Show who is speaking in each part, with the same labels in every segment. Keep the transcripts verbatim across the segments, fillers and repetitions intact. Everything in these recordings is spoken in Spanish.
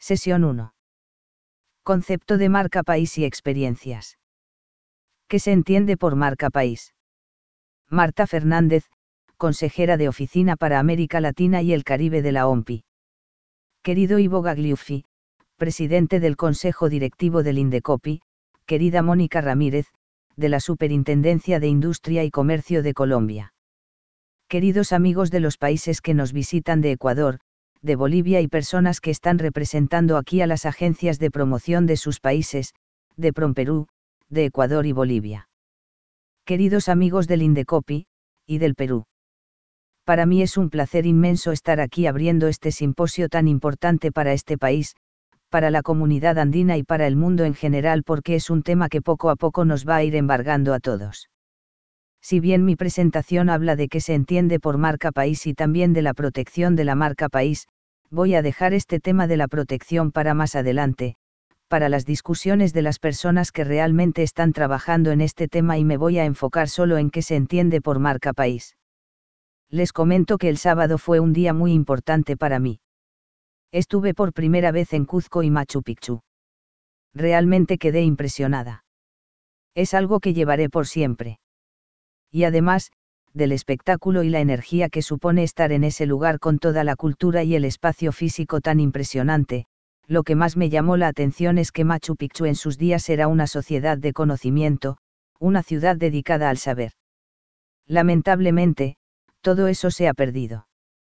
Speaker 1: Sesión uno. Concepto de marca país y experiencias. ¿Qué se entiende por marca país? Marta Fernández, consejera de Oficina para América Latina y el Caribe de la O M P I. Querido Ivo Gagliuffi, presidente del Consejo Directivo del Indecopi, querida Mónica Ramírez, de la Superintendencia de Industria y Comercio de Colombia. Queridos amigos de los países que nos visitan de Ecuador, de Bolivia y personas que están representando aquí a las agencias de promoción de sus países, de Promperú, de Ecuador y Bolivia. Queridos amigos del Indecopi, y del Perú. Para mí es un placer inmenso estar aquí abriendo este simposio tan importante para este país, para la comunidad andina y para el mundo en general porque es un tema que poco a poco nos va a ir embargando a todos. Si bien mi presentación habla de qué se entiende por marca país y también de la protección de la marca país, voy a dejar este tema de la protección para más adelante, para las discusiones de las personas que realmente están trabajando en este tema y me voy a enfocar solo en qué se entiende por marca país. Les comento que el sábado fue un día muy importante para mí. Estuve por primera vez en Cuzco y Machu Picchu. Realmente quedé impresionada. Es algo que llevaré por siempre. Y además, del espectáculo y la energía que supone estar en ese lugar con toda la cultura y el espacio físico tan impresionante, lo que más me llamó la atención es que Machu Picchu en sus días era una sociedad de conocimiento, una ciudad dedicada al saber. Lamentablemente, todo eso se ha perdido.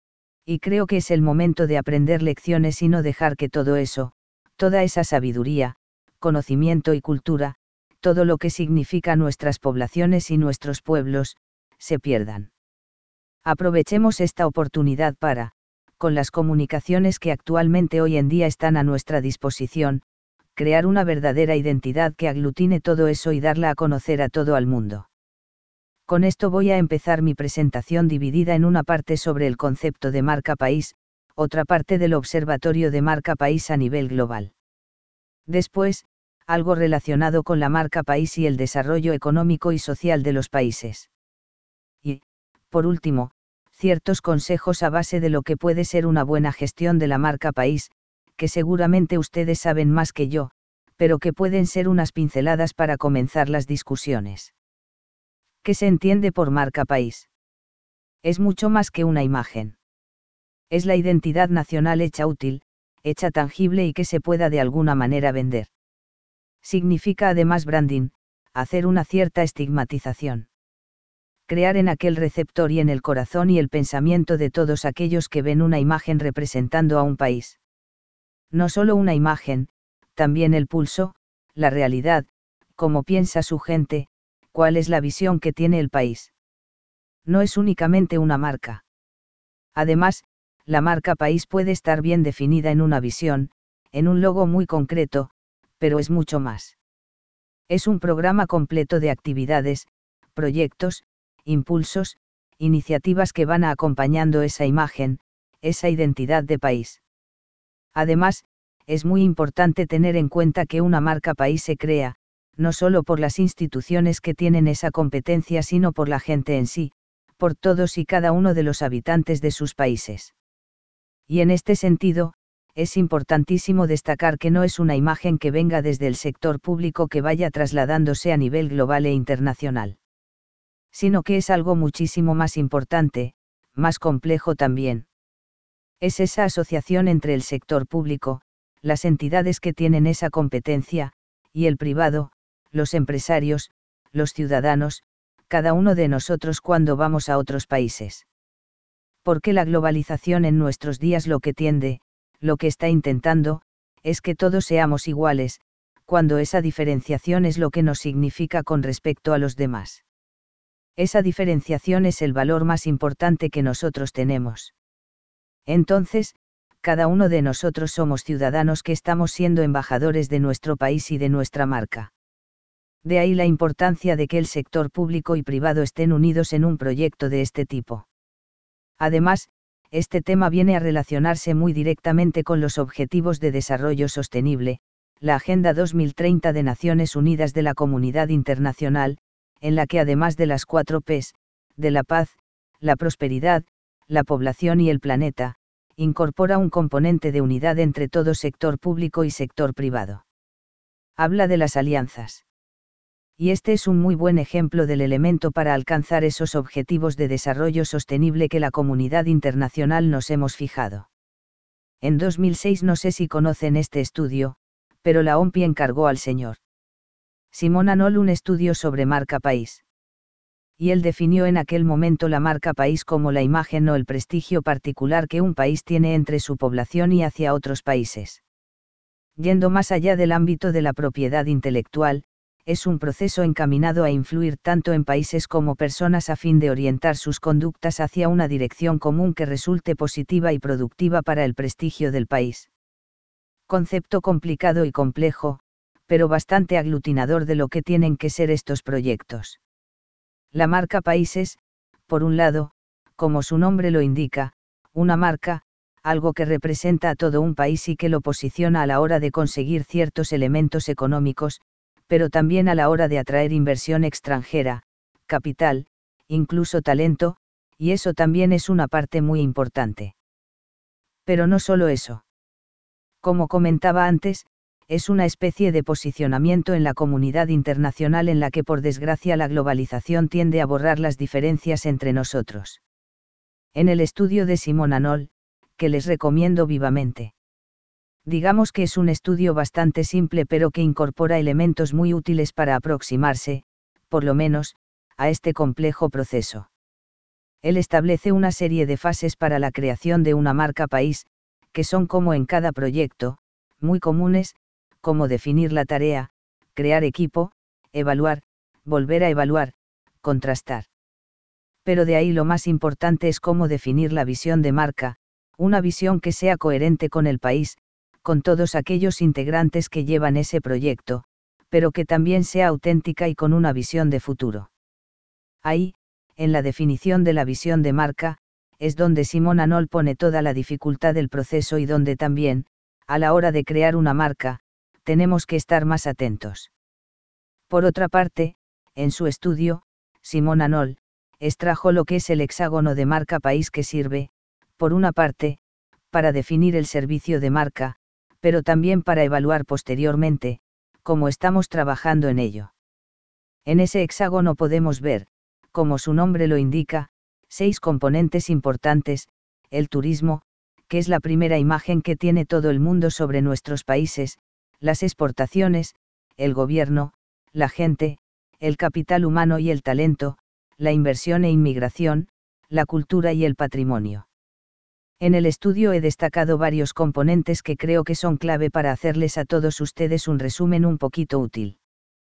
Speaker 1: Y creo que es el momento de aprender lecciones y no dejar que todo eso, toda esa sabiduría, conocimiento y cultura, todo lo que significa nuestras poblaciones y nuestros pueblos, se pierdan. Aprovechemos esta oportunidad para, con las comunicaciones que actualmente hoy en día están a nuestra disposición, crear una verdadera identidad que aglutine todo eso y darla a conocer a todo el mundo. Con esto voy a empezar mi presentación dividida en una parte sobre el concepto de marca país, otra parte del observatorio de marca país a nivel global. Después, algo relacionado con la marca país y el desarrollo económico y social de los países. Y, por último, ciertos consejos a base de lo que puede ser una buena gestión de la marca país, que seguramente ustedes saben más que yo, pero que pueden ser unas pinceladas para comenzar las discusiones. ¿Qué se entiende por marca país? Es mucho más que una imagen. Es la identidad nacional hecha útil, hecha tangible y que se pueda de alguna manera vender. Significa además branding, hacer una cierta estigmatización. Crear en aquel receptor y en el corazón y el pensamiento de todos aquellos que ven una imagen representando a un país. No solo una imagen, también el pulso, la realidad, cómo piensa su gente, cuál es la visión que tiene el país. No es únicamente una marca. Además, la marca país puede estar bien definida en una visión, en un logo muy concreto, pero es mucho más. Es un programa completo de actividades, proyectos, impulsos, iniciativas que van acompañando esa imagen, esa identidad de país. Además, es muy importante tener en cuenta que una marca país se crea, no solo por las instituciones que tienen esa competencia, sino por la gente en sí, por todos y cada uno de los habitantes de sus países. Y en este sentido, es importantísimo destacar que no es una imagen que venga desde el sector público que vaya trasladándose a nivel global e internacional. Sino que es algo muchísimo más importante, más complejo también. Es esa asociación entre el sector público, las entidades que tienen esa competencia, y el privado, los empresarios, los ciudadanos, cada uno de nosotros cuando vamos a otros países. Porque la globalización en nuestros días lo que tiende, lo que está intentando, es que todos seamos iguales, cuando esa diferenciación es lo que nos significa con respecto a los demás. Esa diferenciación es el valor más importante que nosotros tenemos. Entonces, cada uno de nosotros somos ciudadanos que estamos siendo embajadores de nuestro país y de nuestra marca. De ahí la importancia de que el sector público y privado estén unidos en un proyecto de este tipo. Además, este tema viene a relacionarse muy directamente con los Objetivos de Desarrollo Sostenible, la Agenda dos mil treinta de Naciones Unidas de la Comunidad Internacional, en la que además de las cuatro P's, de la paz, la prosperidad, la población y el planeta, incorpora un componente de unidad entre todo sector público y sector privado. Habla de las alianzas. Y este es un muy buen ejemplo del elemento para alcanzar esos objetivos de desarrollo sostenible que la comunidad internacional nos hemos fijado. En dos mil seis, no sé si conocen este estudio, pero la O M P I encargó al señor Simon Anol un estudio sobre marca país. Y él definió en aquel momento la marca país como la imagen o el prestigio particular que un país tiene entre su población y hacia otros países. Yendo más allá del ámbito de la propiedad intelectual, es un proceso encaminado a influir tanto en países como personas a fin de orientar sus conductas hacia una dirección común que resulte positiva y productiva para el prestigio del país. Concepto complicado y complejo, pero bastante aglutinador de lo que tienen que ser estos proyectos. La marca país es, por un lado, como su nombre lo indica, una marca, algo que representa a todo un país y que lo posiciona a la hora de conseguir ciertos elementos económicos, pero también a la hora de atraer inversión extranjera, capital, incluso talento, y eso también es una parte muy importante. Pero no solo eso. Como comentaba antes, es una especie de posicionamiento en la comunidad internacional en la que por desgracia la globalización tiende a borrar las diferencias entre nosotros. En el estudio de Simon Anol, que les recomiendo vivamente. Digamos que es un estudio bastante simple pero que incorpora elementos muy útiles para aproximarse, por lo menos, a este complejo proceso. Él establece una serie de fases para la creación de una marca país, que son como en cada proyecto, muy comunes, como definir la tarea, crear equipo, evaluar, volver a evaluar, contrastar. Pero de ahí lo más importante es cómo definir la visión de marca, una visión que sea coherente con el país, con todos aquellos integrantes que llevan ese proyecto, pero que también sea auténtica y con una visión de futuro. Ahí, en la definición de la visión de marca, es donde Simon Anol pone toda la dificultad del proceso y donde también, a la hora de crear una marca, tenemos que estar más atentos. Por otra parte, en su estudio, Simon Anol extrajo lo que es el hexágono de marca país que sirve, por una parte, para definir el servicio de marca, pero también para evaluar posteriormente, cómo estamos trabajando en ello. En ese hexágono podemos ver, como su nombre lo indica, seis componentes importantes: el turismo, que es la primera imagen que tiene todo el mundo sobre nuestros países, las exportaciones, el gobierno, la gente, el capital humano y el talento, la inversión e inmigración, la cultura y el patrimonio. En el estudio he destacado varios componentes que creo que son clave para hacerles a todos ustedes un resumen un poquito útil.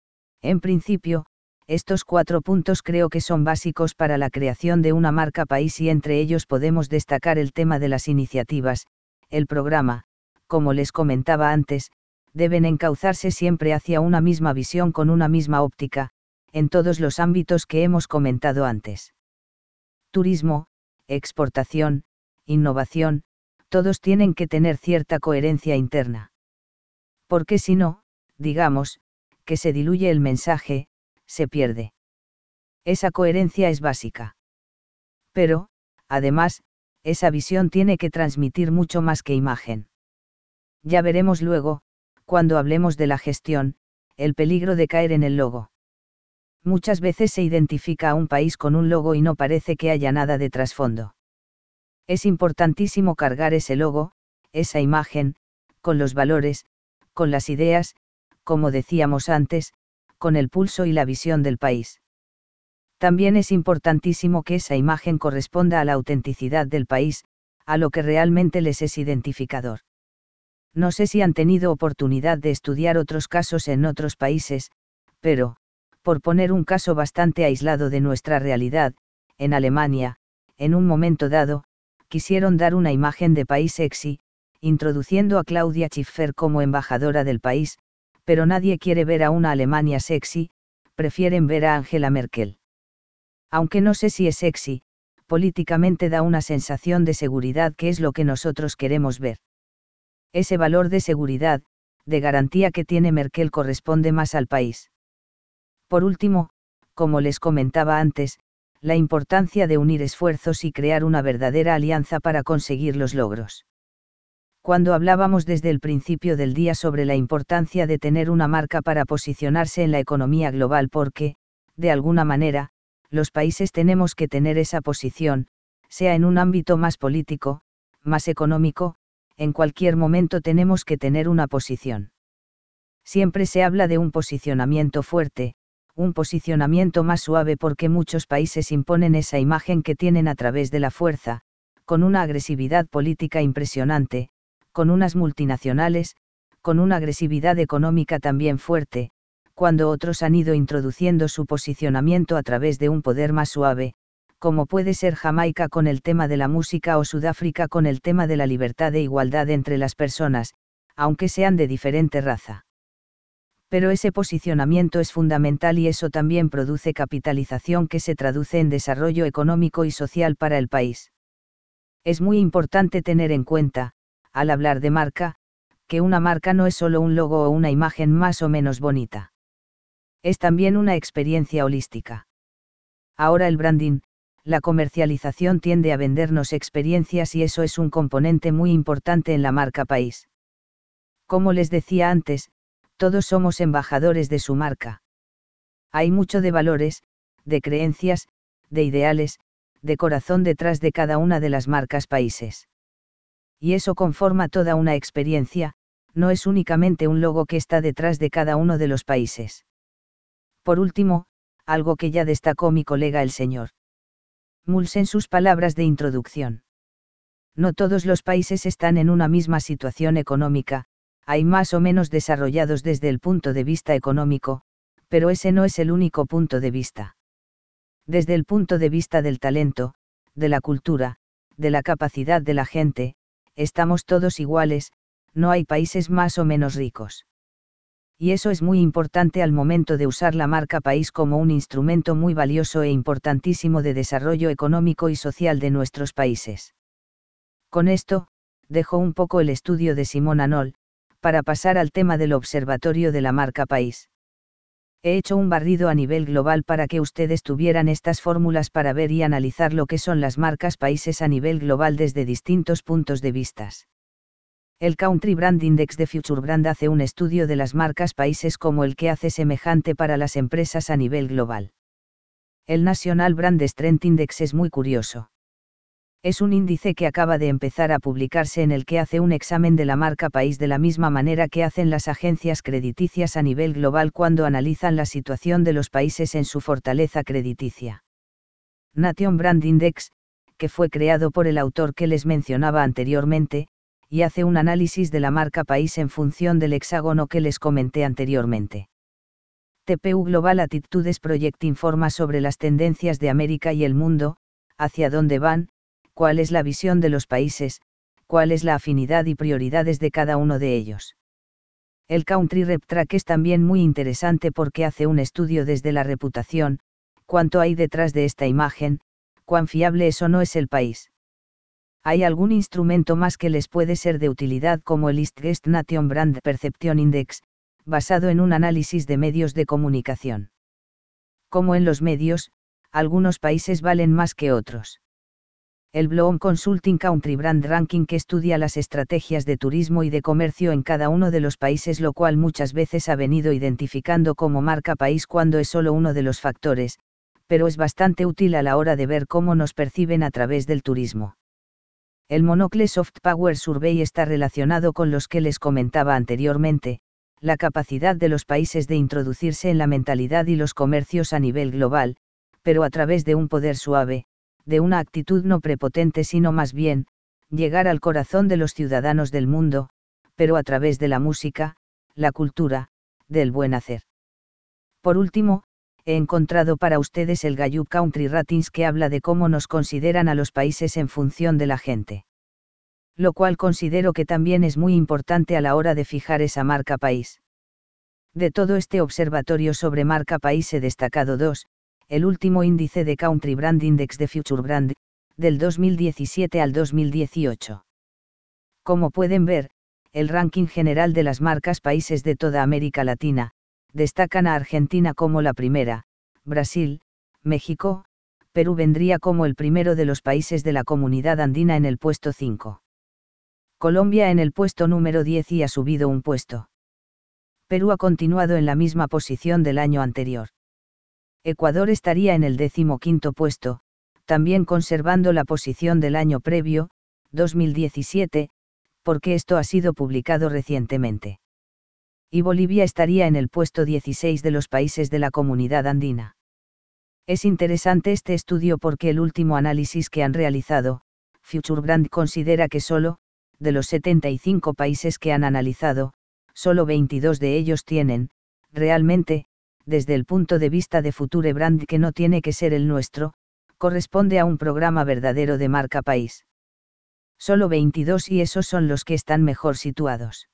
Speaker 1: En principio, estos cuatro puntos creo que son básicos para la creación de una marca país y entre ellos podemos destacar el tema de las iniciativas. El programa, como les comentaba antes, deben encauzarse siempre hacia una misma visión con una misma óptica, en todos los ámbitos que hemos comentado antes. Turismo, exportación, innovación, todos tienen que tener cierta coherencia interna. Porque si no, digamos, que se diluye el mensaje, se pierde. Esa coherencia es básica. Pero, además, esa visión tiene que transmitir mucho más que imagen. Ya veremos luego, cuando hablemos de la gestión, el peligro de caer en el logo. Muchas veces se identifica a un país con un logo y no parece que haya nada de trasfondo. Es importantísimo cargar ese logo, esa imagen, con los valores, con las ideas, como decíamos antes, con el pulso y la visión del país. También es importantísimo que esa imagen corresponda a la autenticidad del país, a lo que realmente les es identificador. No sé si han tenido oportunidad de estudiar otros casos en otros países, pero, por poner un caso bastante aislado de nuestra realidad, en Alemania, en un momento dado, quisieron dar una imagen de país sexy, introduciendo a Claudia Schiffer como embajadora del país, pero nadie quiere ver a una Alemania sexy, prefieren ver a Angela Merkel. Aunque no sé si es sexy, políticamente da una sensación de seguridad que es lo que nosotros queremos ver. Ese valor de seguridad, de garantía que tiene Merkel corresponde más al país. Por último, como les comentaba antes, la importancia de unir esfuerzos y crear una verdadera alianza para conseguir los logros. Cuando hablábamos desde el principio del día sobre la importancia de tener una marca para posicionarse en la economía global porque, de alguna manera, los países tenemos que tener esa posición, sea en un ámbito más político, más económico, en cualquier momento tenemos que tener una posición. Siempre se habla de un posicionamiento fuerte, un posicionamiento más suave porque muchos países imponen esa imagen que tienen a través de la fuerza, con una agresividad política impresionante, con unas multinacionales, con una agresividad económica también fuerte, cuando otros han ido introduciendo su posicionamiento a través de un poder más suave, como puede ser Jamaica con el tema de la música o Sudáfrica con el tema de la libertad e igualdad entre las personas, aunque sean de diferente raza. Pero ese posicionamiento es fundamental y eso también produce capitalización que se traduce en desarrollo económico y social para el país. Es muy importante tener en cuenta, al hablar de marca, que una marca no es solo un logo o una imagen más o menos bonita. Es también una experiencia holística. Ahora el branding, la comercialización tiende a vendernos experiencias y eso es un componente muy importante en la marca país. Como les decía antes, todos somos embajadores de su marca. Hay mucho de valores, de creencias, de ideales, de corazón detrás de cada una de las marcas países. Y eso conforma toda una experiencia, no es únicamente un logo que está detrás de cada uno de los países. Por último, algo que ya destacó mi colega el señor Muls en sus palabras de introducción. No todos los países están en una misma situación económica, hay más o menos desarrollados desde el punto de vista económico, pero ese no es el único punto de vista. Desde el punto de vista del talento, de la cultura, de la capacidad de la gente, estamos todos iguales, no hay países más o menos ricos. Y eso es muy importante al momento de usar la marca país como un instrumento muy valioso e importantísimo de desarrollo económico y social de nuestros países. Con esto, dejo un poco el estudio de Simón Anol, para pasar al tema del observatorio de la marca país. He hecho un barrido a nivel global para que ustedes tuvieran estas fórmulas para ver y analizar lo que son las marcas países a nivel global desde distintos puntos de vista. El Country Brand Index de Future Brand hace un estudio de las marcas países como el que hace semejante para las empresas a nivel global. El National Brand Strength Index es muy curioso. Es un índice que acaba de empezar a publicarse en el que hace un examen de la marca país de la misma manera que hacen las agencias crediticias a nivel global cuando analizan la situación de los países en su fortaleza crediticia. Nation Brand Index, que fue creado por el autor que les mencionaba anteriormente, y hace un análisis de la marca país en función del hexágono que les comenté anteriormente. T P U Global Attitudes Project informa sobre las tendencias de América y el mundo, hacia dónde van, cuál es la visión de los países, cuál es la afinidad y prioridades de cada uno de ellos. El Country Rep Track es también muy interesante porque hace un estudio desde la reputación, cuánto hay detrás de esta imagen, cuán fiable es o no es el país. ¿Hay algún instrumento más que les puede ser de utilidad como el East West Nation Brand Perception Index, basado en un análisis de medios de comunicación? Como en los medios, algunos países valen más que otros. El Bloom Consulting Country Brand Ranking que estudia las estrategias de turismo y de comercio en cada uno de los países, lo cual muchas veces ha venido identificando como marca país cuando es solo uno de los factores, pero es bastante útil a la hora de ver cómo nos perciben a través del turismo. El Monocle Soft Power Survey está relacionado con los que les comentaba anteriormente, la capacidad de los países de introducirse en la mentalidad y los comercios a nivel global, pero a través de un poder suave, de una actitud no prepotente sino más bien, llegar al corazón de los ciudadanos del mundo, pero a través de la música, la cultura, del buen hacer. Por último, he encontrado para ustedes el Gallup Country Ratings que habla de cómo nos consideran a los países en función de la gente. Lo cual considero que también es muy importante a la hora de fijar esa marca país. De todo este observatorio sobre marca país he destacado dos, el último índice de Country Brand Index de Future Brand, del dos mil diecisiete al dos mil dieciocho. Como pueden ver, el ranking general de las marcas países de toda América Latina, destacan a Argentina como la primera, Brasil, México, Perú vendría como el primero de los países de la Comunidad Andina en el puesto cinco. Colombia en el puesto número diez y ha subido un puesto. Perú ha continuado en la misma posición del año anterior. Ecuador estaría en el decimoquinto puesto, también conservando la posición del año previo, dos mil diecisiete, porque esto ha sido publicado recientemente. Y Bolivia estaría en el puesto dieciséis de los países de la Comunidad Andina. Es interesante este estudio porque el último análisis que han realizado, FutureBrand considera que solo, de los setenta y cinco países que han analizado, solo veintidós de ellos tienen, realmente, desde el punto de vista de FutureBrand que no tiene que ser el nuestro, corresponde a un programa verdadero de marca país. Solo veintidós y esos son los que están mejor situados.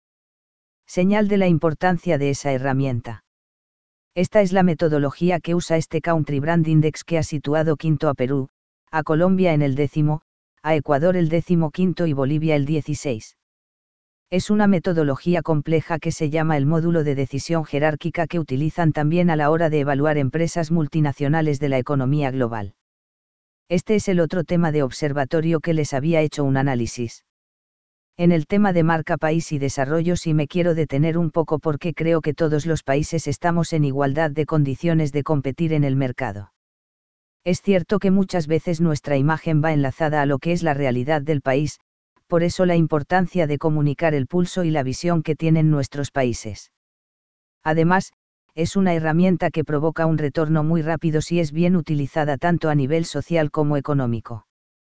Speaker 1: Señal de la importancia de esa herramienta. Esta es la metodología que usa este Country Brand Index que ha situado quinto a Perú, a Colombia en el décimo, a Ecuador el décimo quinto y Bolivia el dieciséis. Es una metodología compleja que se llama el módulo de decisión jerárquica que utilizan también a la hora de evaluar empresas multinacionales de la economía global. Este es el otro tema de observatorio que les había hecho un análisis. En el tema de marca país y desarrollo sí me quiero detener un poco porque creo que todos los países estamos en igualdad de condiciones de competir en el mercado. Es cierto que muchas veces nuestra imagen va enlazada a lo que es la realidad del país, por eso la importancia de comunicar el pulso y la visión que tienen nuestros países. Además, es una herramienta que provoca un retorno muy rápido si es bien utilizada tanto a nivel social como económico.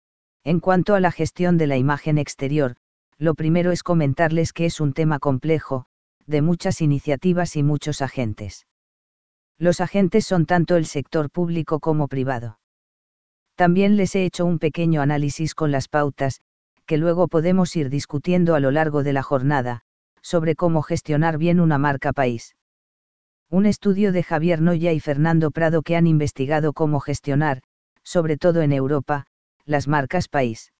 Speaker 1: En cuanto a la gestión de la imagen exterior, lo primero es comentarles que es un tema complejo, de muchas iniciativas y muchos agentes. Los agentes son tanto el sector público como privado. También les he hecho un pequeño análisis con las pautas, que luego podemos ir discutiendo a lo largo de la jornada, sobre cómo gestionar bien una marca país. Un estudio de Javier Noya y Fernando Prado que han investigado cómo gestionar, sobre todo en Europa, las marcas país.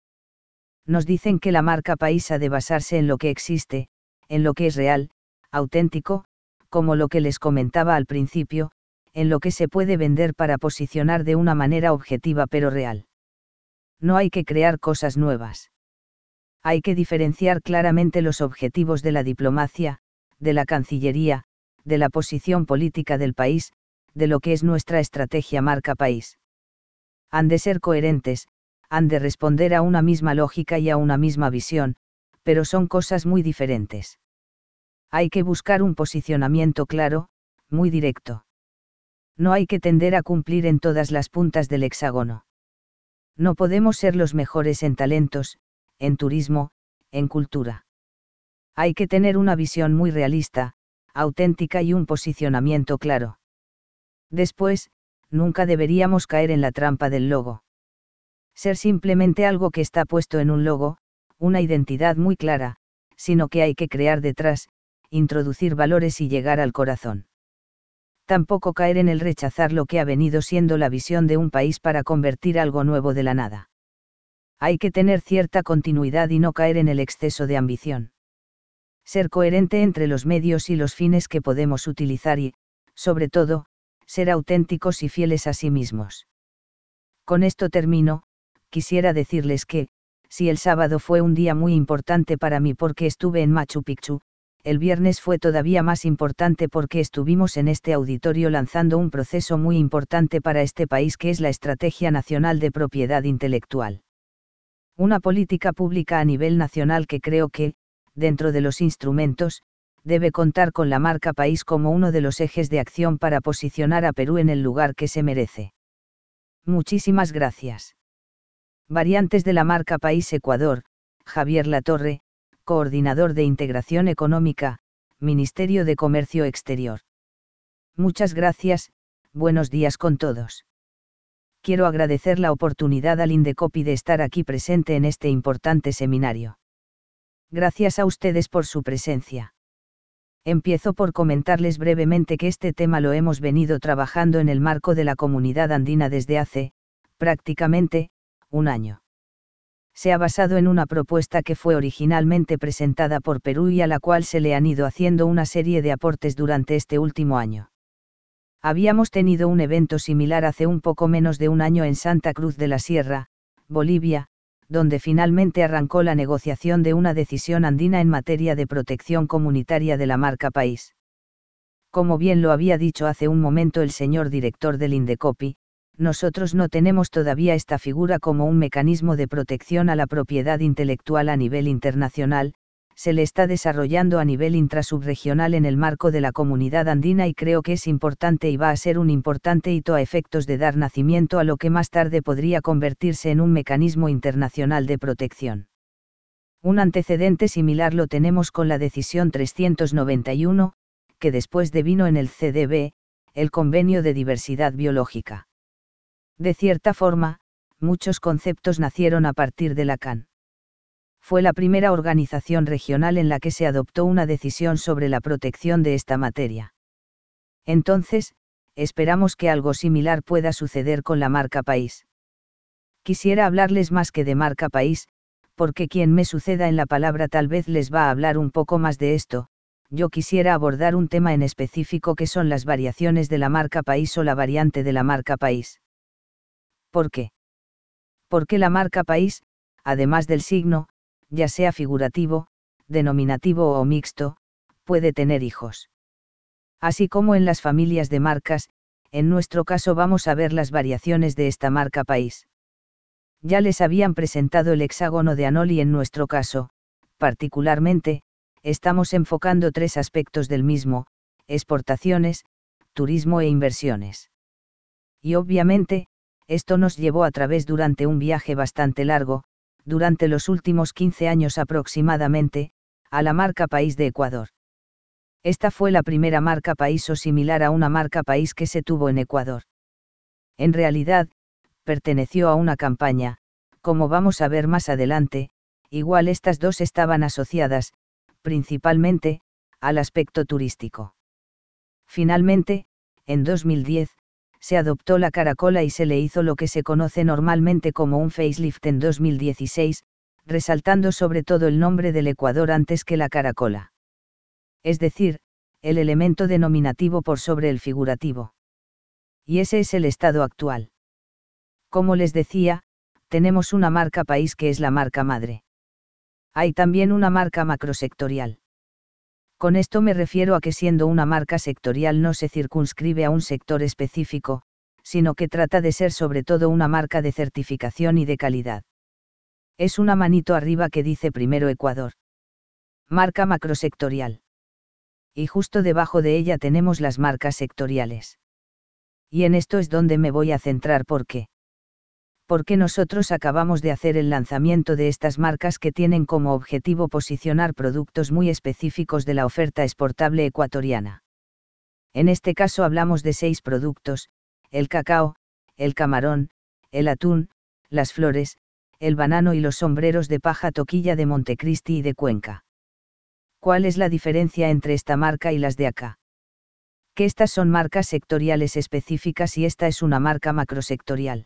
Speaker 1: Nos dicen que la marca país ha de basarse en lo que existe, en lo que es real, auténtico, como lo que les comentaba al principio, en lo que se puede vender para posicionar de una manera objetiva pero real. No hay que crear cosas nuevas. Hay que diferenciar claramente los objetivos de la diplomacia, de la Cancillería, de la posición política del país, de lo que es nuestra estrategia marca país. Han de ser coherentes, han de responder a una misma lógica y a una misma visión, pero son cosas muy diferentes. Hay que buscar un posicionamiento claro, muy directo. No hay que tender a cumplir en todas las puntas del hexágono. No podemos ser los mejores en talentos, en turismo, en cultura. Hay que tener una visión muy realista, auténtica y un posicionamiento claro. Después, nunca deberíamos caer en la trampa del logo. Ser simplemente algo que está puesto en un logo, una identidad muy clara, sino que hay que crear detrás, introducir valores y llegar al corazón. Tampoco caer en el rechazar lo que ha venido siendo la visión de un país para convertir algo nuevo de la nada. Hay que tener cierta continuidad y no caer en el exceso de ambición. Ser coherente entre los medios y los fines que podemos utilizar y, sobre todo, ser auténticos y fieles a sí mismos. Con esto termino. Quisiera decirles que, si el sábado fue un día muy importante para mí porque estuve en Machu Picchu, el viernes fue todavía más importante porque estuvimos en este auditorio lanzando un proceso muy importante para este país que es la Estrategia Nacional de Propiedad Intelectual. Una política pública a nivel nacional que creo que, dentro de los instrumentos, debe contar con la marca país como uno de los ejes de acción para posicionar a Perú en el lugar que se merece. Muchísimas gracias. Variantes de la marca País Ecuador, Javier Latorre, Coordinador de Integración Económica, Ministerio de Comercio Exterior. Muchas gracias, buenos días con todos. Quiero agradecer la oportunidad al Indecopi de estar aquí presente en este importante seminario. Gracias a ustedes por su presencia. Empiezo por comentarles brevemente que este tema lo hemos venido trabajando en el marco de la Comunidad Andina desde hace, prácticamente, un año. Se ha basado en una propuesta que fue originalmente presentada por Perú y a la cual se le han ido haciendo una serie de aportes durante este último año. Habíamos tenido un evento similar hace un poco menos de un año en Santa Cruz de la Sierra, Bolivia, donde finalmente arrancó la negociación de una decisión andina en materia de protección comunitaria de la marca país. Como bien lo había dicho hace un momento el señor director del Indecopi, nosotros no tenemos todavía esta figura como un mecanismo de protección a la propiedad intelectual a nivel internacional, se le está desarrollando a nivel intrasubregional en el marco de la comunidad andina y creo que es importante y va a ser un importante hito a efectos de dar nacimiento a lo que más tarde podría convertirse en un mecanismo internacional de protección. Un antecedente similar lo tenemos con la decisión trescientos noventa y uno, que después devino en el C D B, el Convenio de Diversidad Biológica. De cierta forma, muchos conceptos nacieron a partir de la C A N. Fue la primera organización regional en la que se adoptó una decisión sobre la protección de esta materia. Entonces, esperamos que algo similar pueda suceder con la marca país. Quisiera hablarles más que de marca país, porque quien me suceda en la palabra tal vez les va a hablar un poco más de esto. Yo quisiera abordar un tema en específico que son las variaciones de la marca país o la variante de la marca país. ¿Por qué? Porque la marca país, además del signo, ya sea figurativo, denominativo o mixto, puede tener hijos. Así como en las familias de marcas, en nuestro caso vamos a ver las variaciones de esta marca país. Ya les habían presentado el hexágono de Anol y en nuestro caso, particularmente, estamos enfocando tres aspectos del mismo: exportaciones, turismo e inversiones. Y obviamente, esto nos llevó a través durante un viaje bastante largo, durante los últimos quince años aproximadamente, a la marca país de Ecuador. Esta fue la primera marca país o similar a una marca país que se tuvo en Ecuador. En realidad, perteneció a una campaña, como vamos a ver más adelante, igual estas dos estaban asociadas, principalmente, al aspecto turístico. Finalmente, en dos mil diez, se adoptó la caracola y se le hizo lo que se conoce normalmente como un facelift en dos mil dieciséis, resaltando sobre todo el nombre del Ecuador antes que la caracola. Es decir, el elemento denominativo por sobre el figurativo. Y ese es el estado actual. Como les decía, tenemos una marca país que es la marca madre. Hay también una marca macrosectorial. Con esto me refiero a que siendo una marca sectorial no se circunscribe a un sector específico, sino que trata de ser sobre todo una marca de certificación y de calidad. Es una manito arriba que dice primero Ecuador. Marca macrosectorial. Y justo debajo de ella tenemos las marcas sectoriales. Y en esto es donde me voy a centrar porque. Porque nosotros acabamos de hacer el lanzamiento de estas marcas que tienen como objetivo posicionar productos muy específicos de la oferta exportable ecuatoriana. En este caso hablamos de seis productos: el cacao, el camarón, el atún, las flores, el banano y los sombreros de paja Toquilla de Montecristi y de Cuenca. ¿Cuál es la diferencia entre esta marca y las de acá? Que estas son marcas sectoriales específicas y esta es una marca macrosectorial.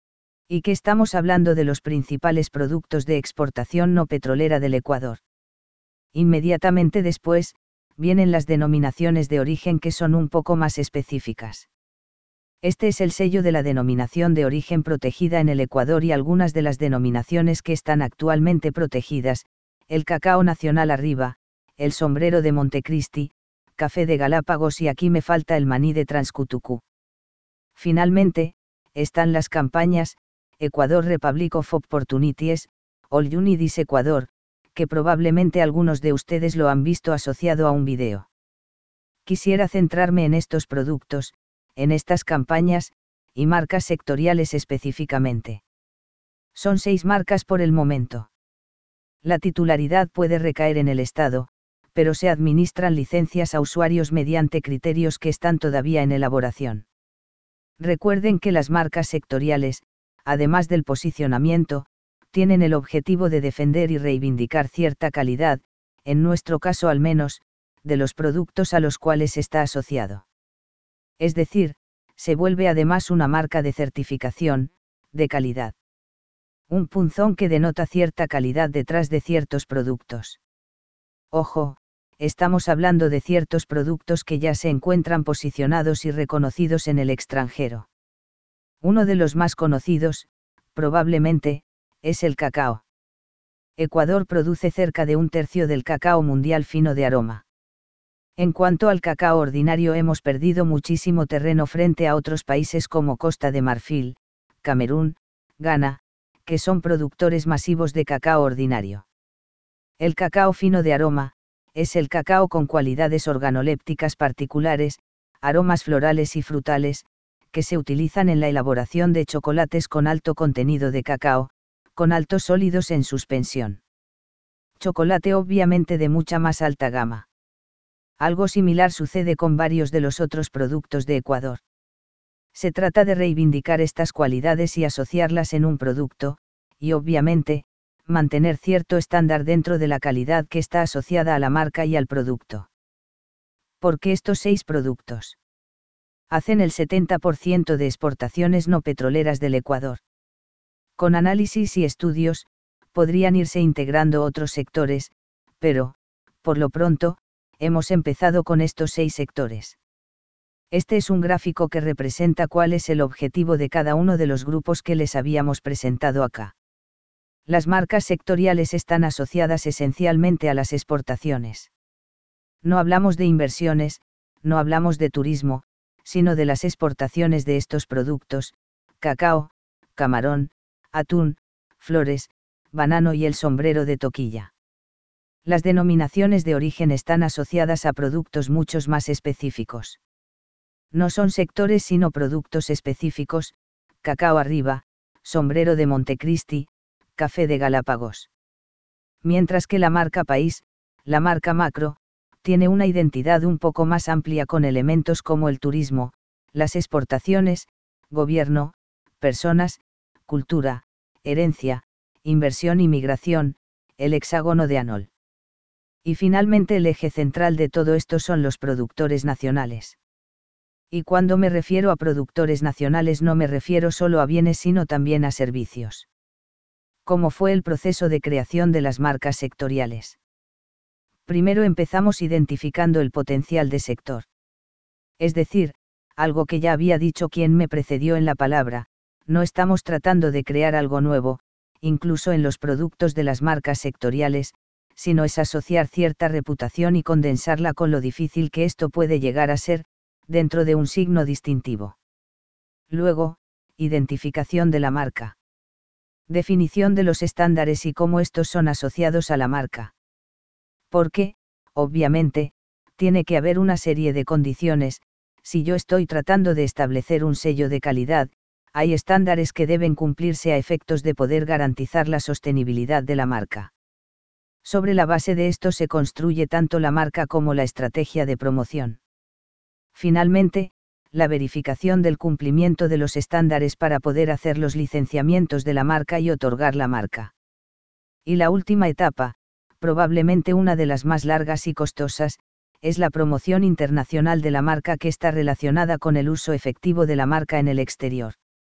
Speaker 1: Y que estamos hablando de los principales productos de exportación no petrolera del Ecuador. Inmediatamente después, vienen las denominaciones de origen que son un poco más específicas. Este es el sello de la denominación de origen protegida en el Ecuador y algunas de las denominaciones que están actualmente protegidas: el cacao nacional arriba, el sombrero de Montecristi, café de Galápagos y aquí me falta el maní de Transcutucú. Finalmente, están las campañas: Ecuador Republic of Opportunities, All You Need is Ecuador, que probablemente algunos de ustedes lo han visto asociado a un video. Quisiera centrarme en estos productos, en estas campañas, y marcas sectoriales específicamente. Son seis marcas por el momento. La titularidad puede recaer en el Estado, pero se administran licencias a usuarios mediante criterios que están todavía en elaboración. Recuerden que las marcas sectoriales, además del posicionamiento, tienen el objetivo de defender y reivindicar cierta calidad, en nuestro caso al menos, de los productos a los cuales está asociado. Es decir, se vuelve además una marca de certificación, de calidad. Un punzón que denota cierta calidad detrás de ciertos productos. Ojo, estamos hablando de ciertos productos que ya se encuentran posicionados y reconocidos en el extranjero. Uno de los más conocidos, probablemente, es el cacao. Ecuador produce cerca de un tercio del cacao mundial fino de aroma. En cuanto al cacao ordinario, hemos perdido muchísimo terreno frente a otros países como Costa de Marfil, Camerún, Ghana, que son productores masivos de cacao ordinario. El cacao fino de aroma, es el cacao con cualidades organolépticas particulares, aromas florales y frutales, que se utilizan en la elaboración de chocolates con alto contenido de cacao, con altos sólidos en suspensión. Chocolate obviamente de mucha más alta gama. Algo similar sucede con varios de los otros productos de Ecuador. Se trata de reivindicar estas cualidades y asociarlas en un producto, y obviamente, mantener cierto estándar dentro de la calidad que está asociada a la marca y al producto. Porque estos seis productos hacen el setenta por ciento de exportaciones no petroleras del Ecuador. Con análisis y estudios, podrían irse integrando otros sectores, pero, por lo pronto, hemos empezado con estos seis sectores. Este es un gráfico que representa cuál es el objetivo de cada uno de los grupos que les habíamos presentado acá. Las marcas sectoriales están asociadas esencialmente a las exportaciones. No hablamos de inversiones, no hablamos de turismo, sino de las exportaciones de estos productos: cacao, camarón, atún, flores, banano y el sombrero de toquilla. Las denominaciones de origen están asociadas a productos mucho más específicos. No son sectores sino productos específicos: cacao arriba, sombrero de Montecristi, café de Galápagos. Mientras que la marca país, la marca macro, tiene una identidad un poco más amplia con elementos como el turismo, las exportaciones, gobierno, personas, cultura, herencia, inversión y migración, el hexágono de Anol. Y finalmente el eje central de todo esto son los productores nacionales. Y cuando me refiero a productores nacionales no me refiero solo a bienes sino también a servicios. ¿Cómo fue el proceso de creación de las marcas sectoriales? Primero empezamos identificando el potencial de sector. Es decir, algo que ya había dicho quien me precedió en la palabra, no estamos tratando de crear algo nuevo, incluso en los productos de las marcas sectoriales, sino es asociar cierta reputación y condensarla con lo difícil que esto puede llegar a ser, dentro de un signo distintivo. Luego, identificación de la marca. Definición de los estándares y cómo estos son asociados a la marca. Porque, obviamente, tiene que haber una serie de condiciones. Si yo estoy tratando de establecer un sello de calidad, hay estándares que deben cumplirse a efectos de poder garantizar la sostenibilidad de la marca. Sobre la base de esto se construye tanto la marca como la estrategia de promoción. Finalmente, la verificación del cumplimiento de los estándares para poder hacer los licenciamientos de la marca y otorgar la marca. Y la última etapa, probablemente una de las más largas y costosas, es la promoción internacional de la marca, que está relacionada con el uso efectivo de la marca en el exterior.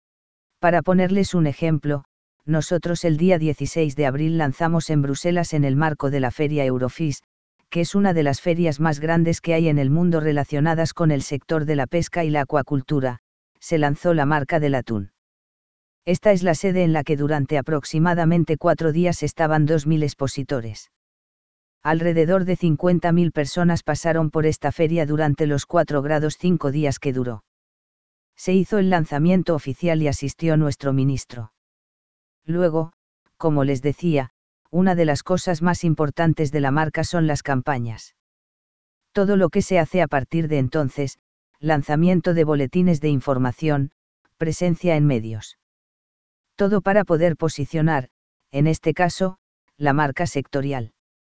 Speaker 1: Para ponerles un ejemplo, nosotros el día dieciséis de abril lanzamos en Bruselas, en el marco de la feria Eurofish, que es una de las ferias más grandes que hay en el mundo relacionadas con el sector de la pesca y la acuacultura, se lanzó la marca del atún. Esta es la sede en la que durante aproximadamente cuatro días estaban dos mil expositores. Alrededor de cincuenta mil personas pasaron por esta feria durante los cuatro grados cinco días que duró. Se hizo el lanzamiento oficial y asistió nuestro ministro. Luego, como les decía, una de las cosas más importantes de la marca son las campañas. Todo lo que se hace a partir de entonces: lanzamiento de boletines de información, presencia en medios. Todo para poder posicionar, en este caso, la marca sectorial.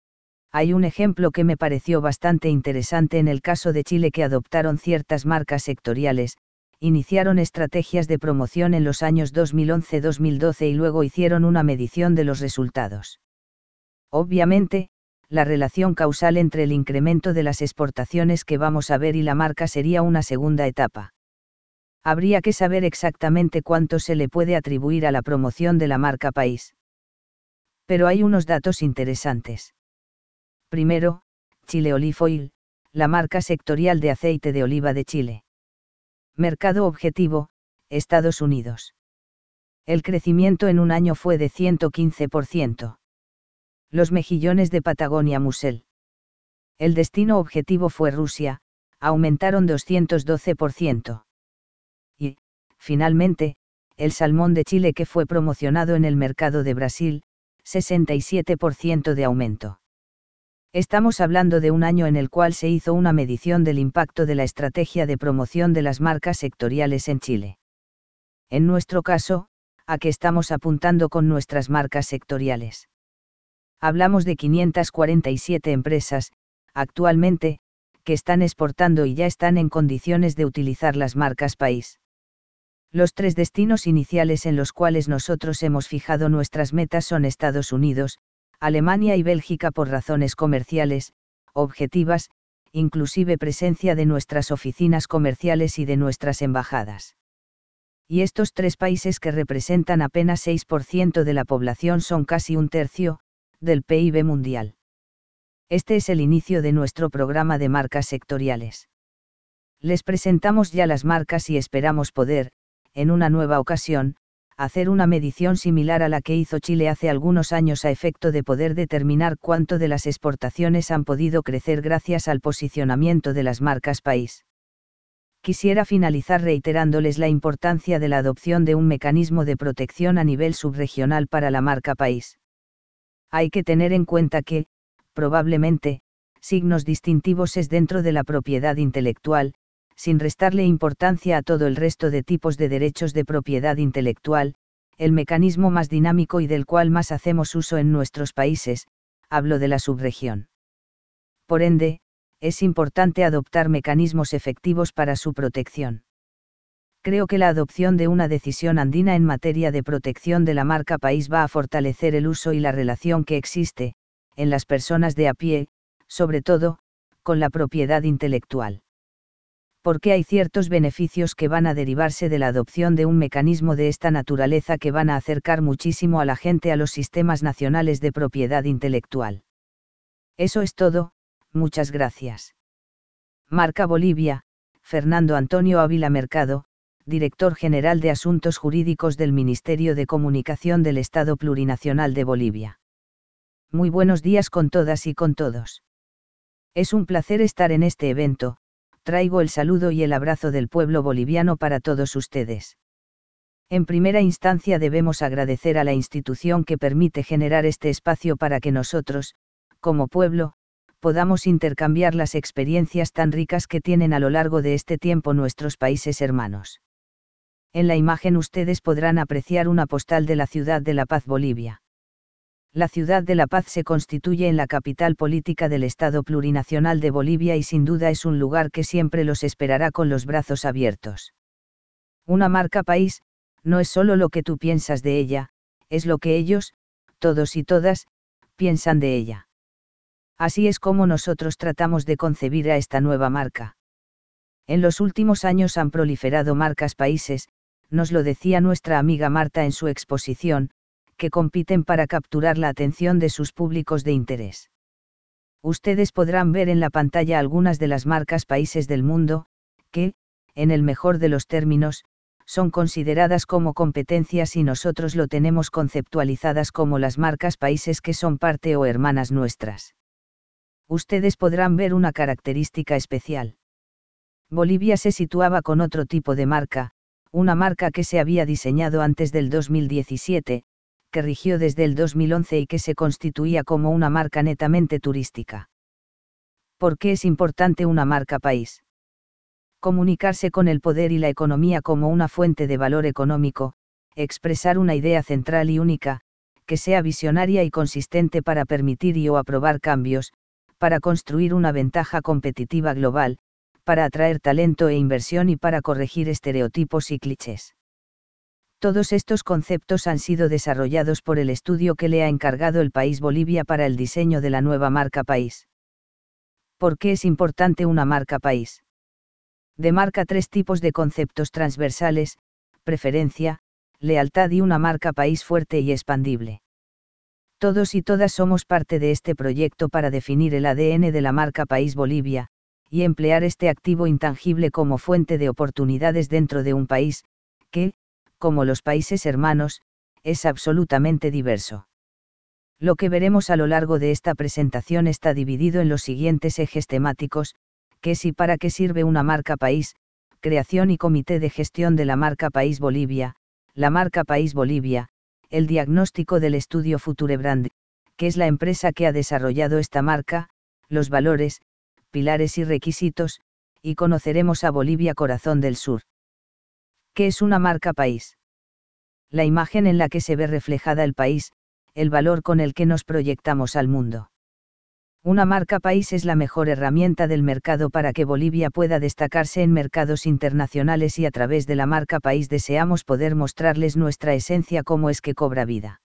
Speaker 1: Hay un ejemplo que me pareció bastante interesante en el caso de Chile, que adoptaron ciertas marcas sectoriales, iniciaron estrategias de promoción en los años dos mil once a dos mil doce y luego hicieron una medición de los resultados. Obviamente, la relación causal entre el incremento de las exportaciones que vamos a ver y la marca sería una segunda etapa. Habría que saber exactamente cuánto se le puede atribuir a la promoción de la marca país. Pero hay unos datos interesantes. Primero, Chile Olive Oil, la marca sectorial de aceite de oliva de Chile. Mercado objetivo, Estados Unidos. El crecimiento en un año fue de ciento quince por ciento. Los mejillones de Patagonia Musel. El destino objetivo fue Rusia, aumentaron doscientos doce por ciento. Y, finalmente, el salmón de Chile que fue promocionado en el mercado de Brasil, sesenta y siete por ciento de aumento. Estamos hablando de un año en el cual se hizo una medición del impacto de la estrategia de promoción de las marcas sectoriales en Chile. En nuestro caso, ¿a qué estamos apuntando con nuestras marcas sectoriales? Hablamos de quinientas cuarenta y siete empresas, actualmente, que están exportando y ya están en condiciones de utilizar las marcas país. Los tres destinos iniciales en los cuales nosotros hemos fijado nuestras metas son Estados Unidos, Alemania y Bélgica por razones comerciales, objetivas, inclusive presencia de nuestras oficinas comerciales y de nuestras embajadas. Y estos tres países que representan apenas seis por ciento de la población son casi un tercio del P I B mundial. Este es el inicio de nuestro programa de marcas sectoriales. Les presentamos ya las marcas y esperamos poder, en una nueva ocasión, hacer una medición similar a la que hizo Chile hace algunos años a efecto de poder determinar cuánto de las exportaciones han podido crecer gracias al posicionamiento de las marcas país. Quisiera finalizar reiterándoles la importancia de la adopción de un mecanismo de protección a nivel subregional para la marca país. Hay que tener en cuenta que, probablemente, signos distintivos es dentro de la propiedad intelectual, sin restarle importancia a todo el resto de tipos de derechos de propiedad intelectual, el mecanismo más dinámico y del cual más hacemos uso en nuestros países, hablo de la subregión. Por ende, es importante adoptar mecanismos efectivos para su protección. Creo que la adopción de una decisión andina en materia de protección de la marca país va a fortalecer el uso y la relación que existe, en las personas de a pie, sobre todo, con la propiedad intelectual. Porque hay ciertos beneficios que van a derivarse de la adopción de un mecanismo de esta naturaleza que van a acercar muchísimo a la gente a los sistemas nacionales de propiedad intelectual. Eso es todo, muchas gracias. Marca Bolivia, Fernando Antonio Ávila Mercado, Director General de Asuntos Jurídicos del Ministerio de Comunicación del Estado Plurinacional de Bolivia. Muy buenos días con todas y con todos. Es un placer estar en este evento. Traigo el saludo y el abrazo del pueblo boliviano para todos ustedes. En primera instancia debemos agradecer a la institución que permite generar este espacio para que nosotros, como pueblo, podamos intercambiar las experiencias tan ricas que tienen a lo largo de este tiempo nuestros países hermanos. En la imagen ustedes podrán apreciar una postal de la ciudad de La Paz, Bolivia. La ciudad de La Paz se constituye en la capital política del Estado Plurinacional de Bolivia y sin duda es un lugar que siempre los esperará con los brazos abiertos. Una marca país, no es solo lo que tú piensas de ella, es lo que ellos, todos y todas, piensan de ella. Así es como nosotros tratamos de concebir a esta nueva marca. En los últimos años han proliferado marcas países, nos lo decía nuestra amiga Marta en su exposición, que compiten para capturar la atención de sus públicos de interés. Ustedes podrán ver en la pantalla algunas de las marcas países del mundo, que, en el mejor de los términos, son consideradas como competencias y nosotros lo tenemos conceptualizadas como las marcas países que son parte o hermanas nuestras. Ustedes podrán ver una característica especial. Bolivia se situaba con otro tipo de marca, una marca que se había diseñado antes del dos mil diecisiete, que rigió desde el dos mil once y que se constituía como una marca netamente turística. ¿Por qué es importante una marca país? Comunicarse con el poder y la economía como una fuente de valor económico, expresar una idea central y única, que sea visionaria y consistente para permitir y o aprobar cambios, para construir una ventaja competitiva global, para atraer talento e inversión y para corregir estereotipos y clichés. Todos estos conceptos han sido desarrollados por el estudio que le ha encargado el país Bolivia para el diseño de la nueva marca país. ¿Por qué es importante una marca país? Demarca tres tipos de conceptos transversales: preferencia, lealtad y una marca país fuerte y expandible. Todos y todas somos parte de este proyecto para definir el A D N de la marca País Bolivia, y emplear este activo intangible como fuente de oportunidades dentro de un país, que, como los países hermanos, es absolutamente diverso. Lo que veremos a lo largo de esta presentación está dividido en los siguientes ejes temáticos: qué es y para qué sirve una marca país, creación y comité de gestión de la marca País Bolivia, la marca País Bolivia, el diagnóstico del estudio Futurebrand, que es la empresa que ha desarrollado esta marca, los valores, pilares y requisitos, y conoceremos a Bolivia Corazón del Sur. ¿Qué es una marca país? La imagen en la que se ve reflejada el país, el valor con el que nos proyectamos al mundo. Una marca país es la mejor herramienta del mercado para que Bolivia pueda destacarse en mercados internacionales, y a través de la marca país deseamos poder mostrarles nuestra esencia, cómo es que cobra vida.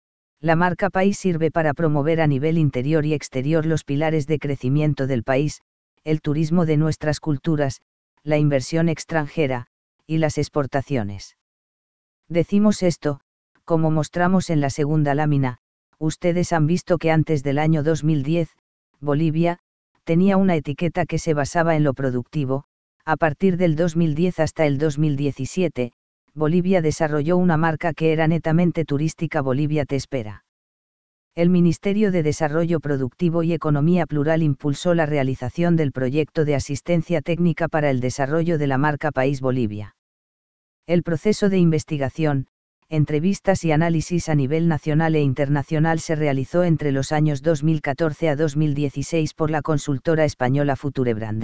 Speaker 1: La marca país sirve para promover a nivel interior y exterior los pilares de crecimiento del país, el turismo de nuestras culturas, la inversión extranjera, y las exportaciones. Decimos esto, como mostramos en la segunda lámina. Ustedes han visto que antes del año dos mil diez, Bolivia tenía una etiqueta que se basaba en lo productivo. A partir del dos mil diez hasta el dos mil diecisiete, Bolivia desarrolló una marca que era netamente turística: Bolivia te espera. El Ministerio de Desarrollo Productivo y Economía Plural impulsó la realización del proyecto de asistencia técnica para el desarrollo de la marca País Bolivia. El proceso de investigación, entrevistas y análisis a nivel nacional e internacional se realizó entre los años dos mil catorce a dos mil dieciséis por la consultora española Futurebrand.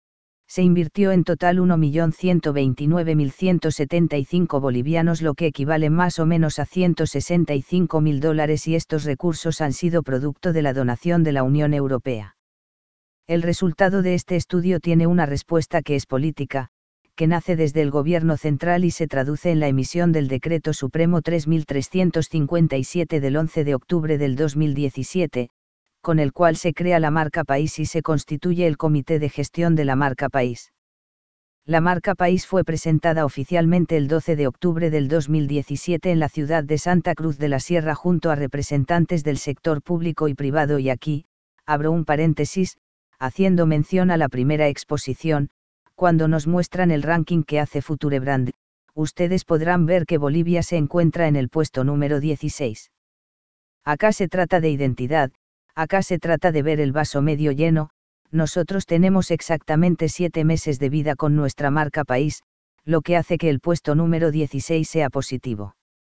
Speaker 1: Se invirtió en total un millón ciento veintinueve mil ciento setenta y cinco bolivianos, lo que equivale más o menos a ciento sesenta y cinco mil dólares, y estos recursos han sido producto de la donación de la Unión Europea. El resultado de este estudio tiene una respuesta que es política, que nace desde el Gobierno central y se traduce en la emisión del Decreto Supremo tres mil trescientos cincuenta y siete del once de octubre del dos mil diecisiete, con el cual se crea la marca País y se constituye el Comité de Gestión de la marca País. La marca País fue presentada oficialmente el doce de octubre del dos mil diecisiete en la ciudad de Santa Cruz de la Sierra junto a representantes del sector público y privado, y aquí, abro un paréntesis, haciendo mención a la primera exposición. Cuando nos muestran el ranking que hace Futurebrand, ustedes podrán ver que Bolivia se encuentra en el puesto número dieciséis. Acá se trata de identidad, acá se trata de ver el vaso medio lleno. Nosotros tenemos exactamente siete meses de vida con nuestra marca País, lo que hace que el puesto número dieciséis sea positivo.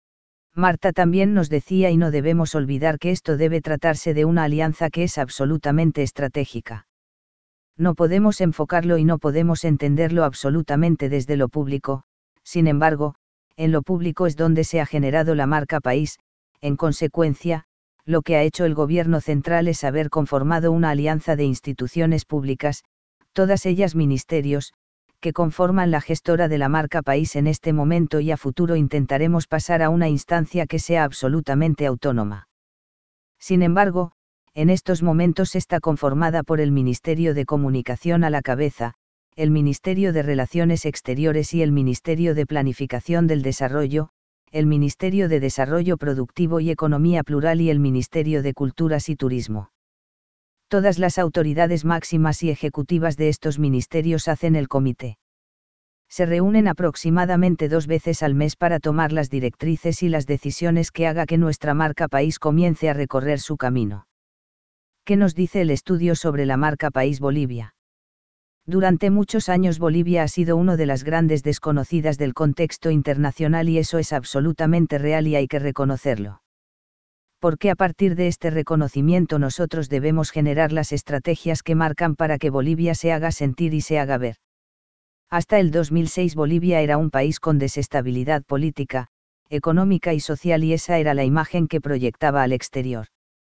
Speaker 1: Marta también nos decía, y no debemos olvidar que esto debe tratarse de una alianza que es absolutamente estratégica. No podemos enfocarlo y no podemos entenderlo absolutamente desde lo público. Sin embargo, en lo público es donde se ha generado la marca País. En consecuencia, lo que ha hecho el Gobierno central es haber conformado una alianza de instituciones públicas, todas ellas ministerios, que conforman la gestora de la marca País en este momento, y a futuro intentaremos pasar a una instancia que sea absolutamente autónoma. Sin embargo, en estos momentos está conformada por el Ministerio de Comunicación a la cabeza, el Ministerio de Relaciones Exteriores y el Ministerio de Planificación del Desarrollo, el Ministerio de Desarrollo Productivo y Economía Plural y el Ministerio de Culturas y Turismo. Todas las autoridades máximas y ejecutivas de estos ministerios hacen el comité. Se reúnen aproximadamente dos veces al mes para tomar las directrices y las decisiones que haga que nuestra marca País comience a recorrer su camino. ¿Qué nos dice el estudio sobre la marca País Bolivia? Durante muchos años Bolivia ha sido una de las grandes desconocidas del contexto internacional, y eso es absolutamente real y hay que reconocerlo. Porque a partir de este reconocimiento nosotros debemos generar las estrategias que marcan para que Bolivia se haga sentir y se haga ver. Hasta el dos mil seis Bolivia era un país con desestabilidad política, económica y social, y esa era la imagen que proyectaba al exterior.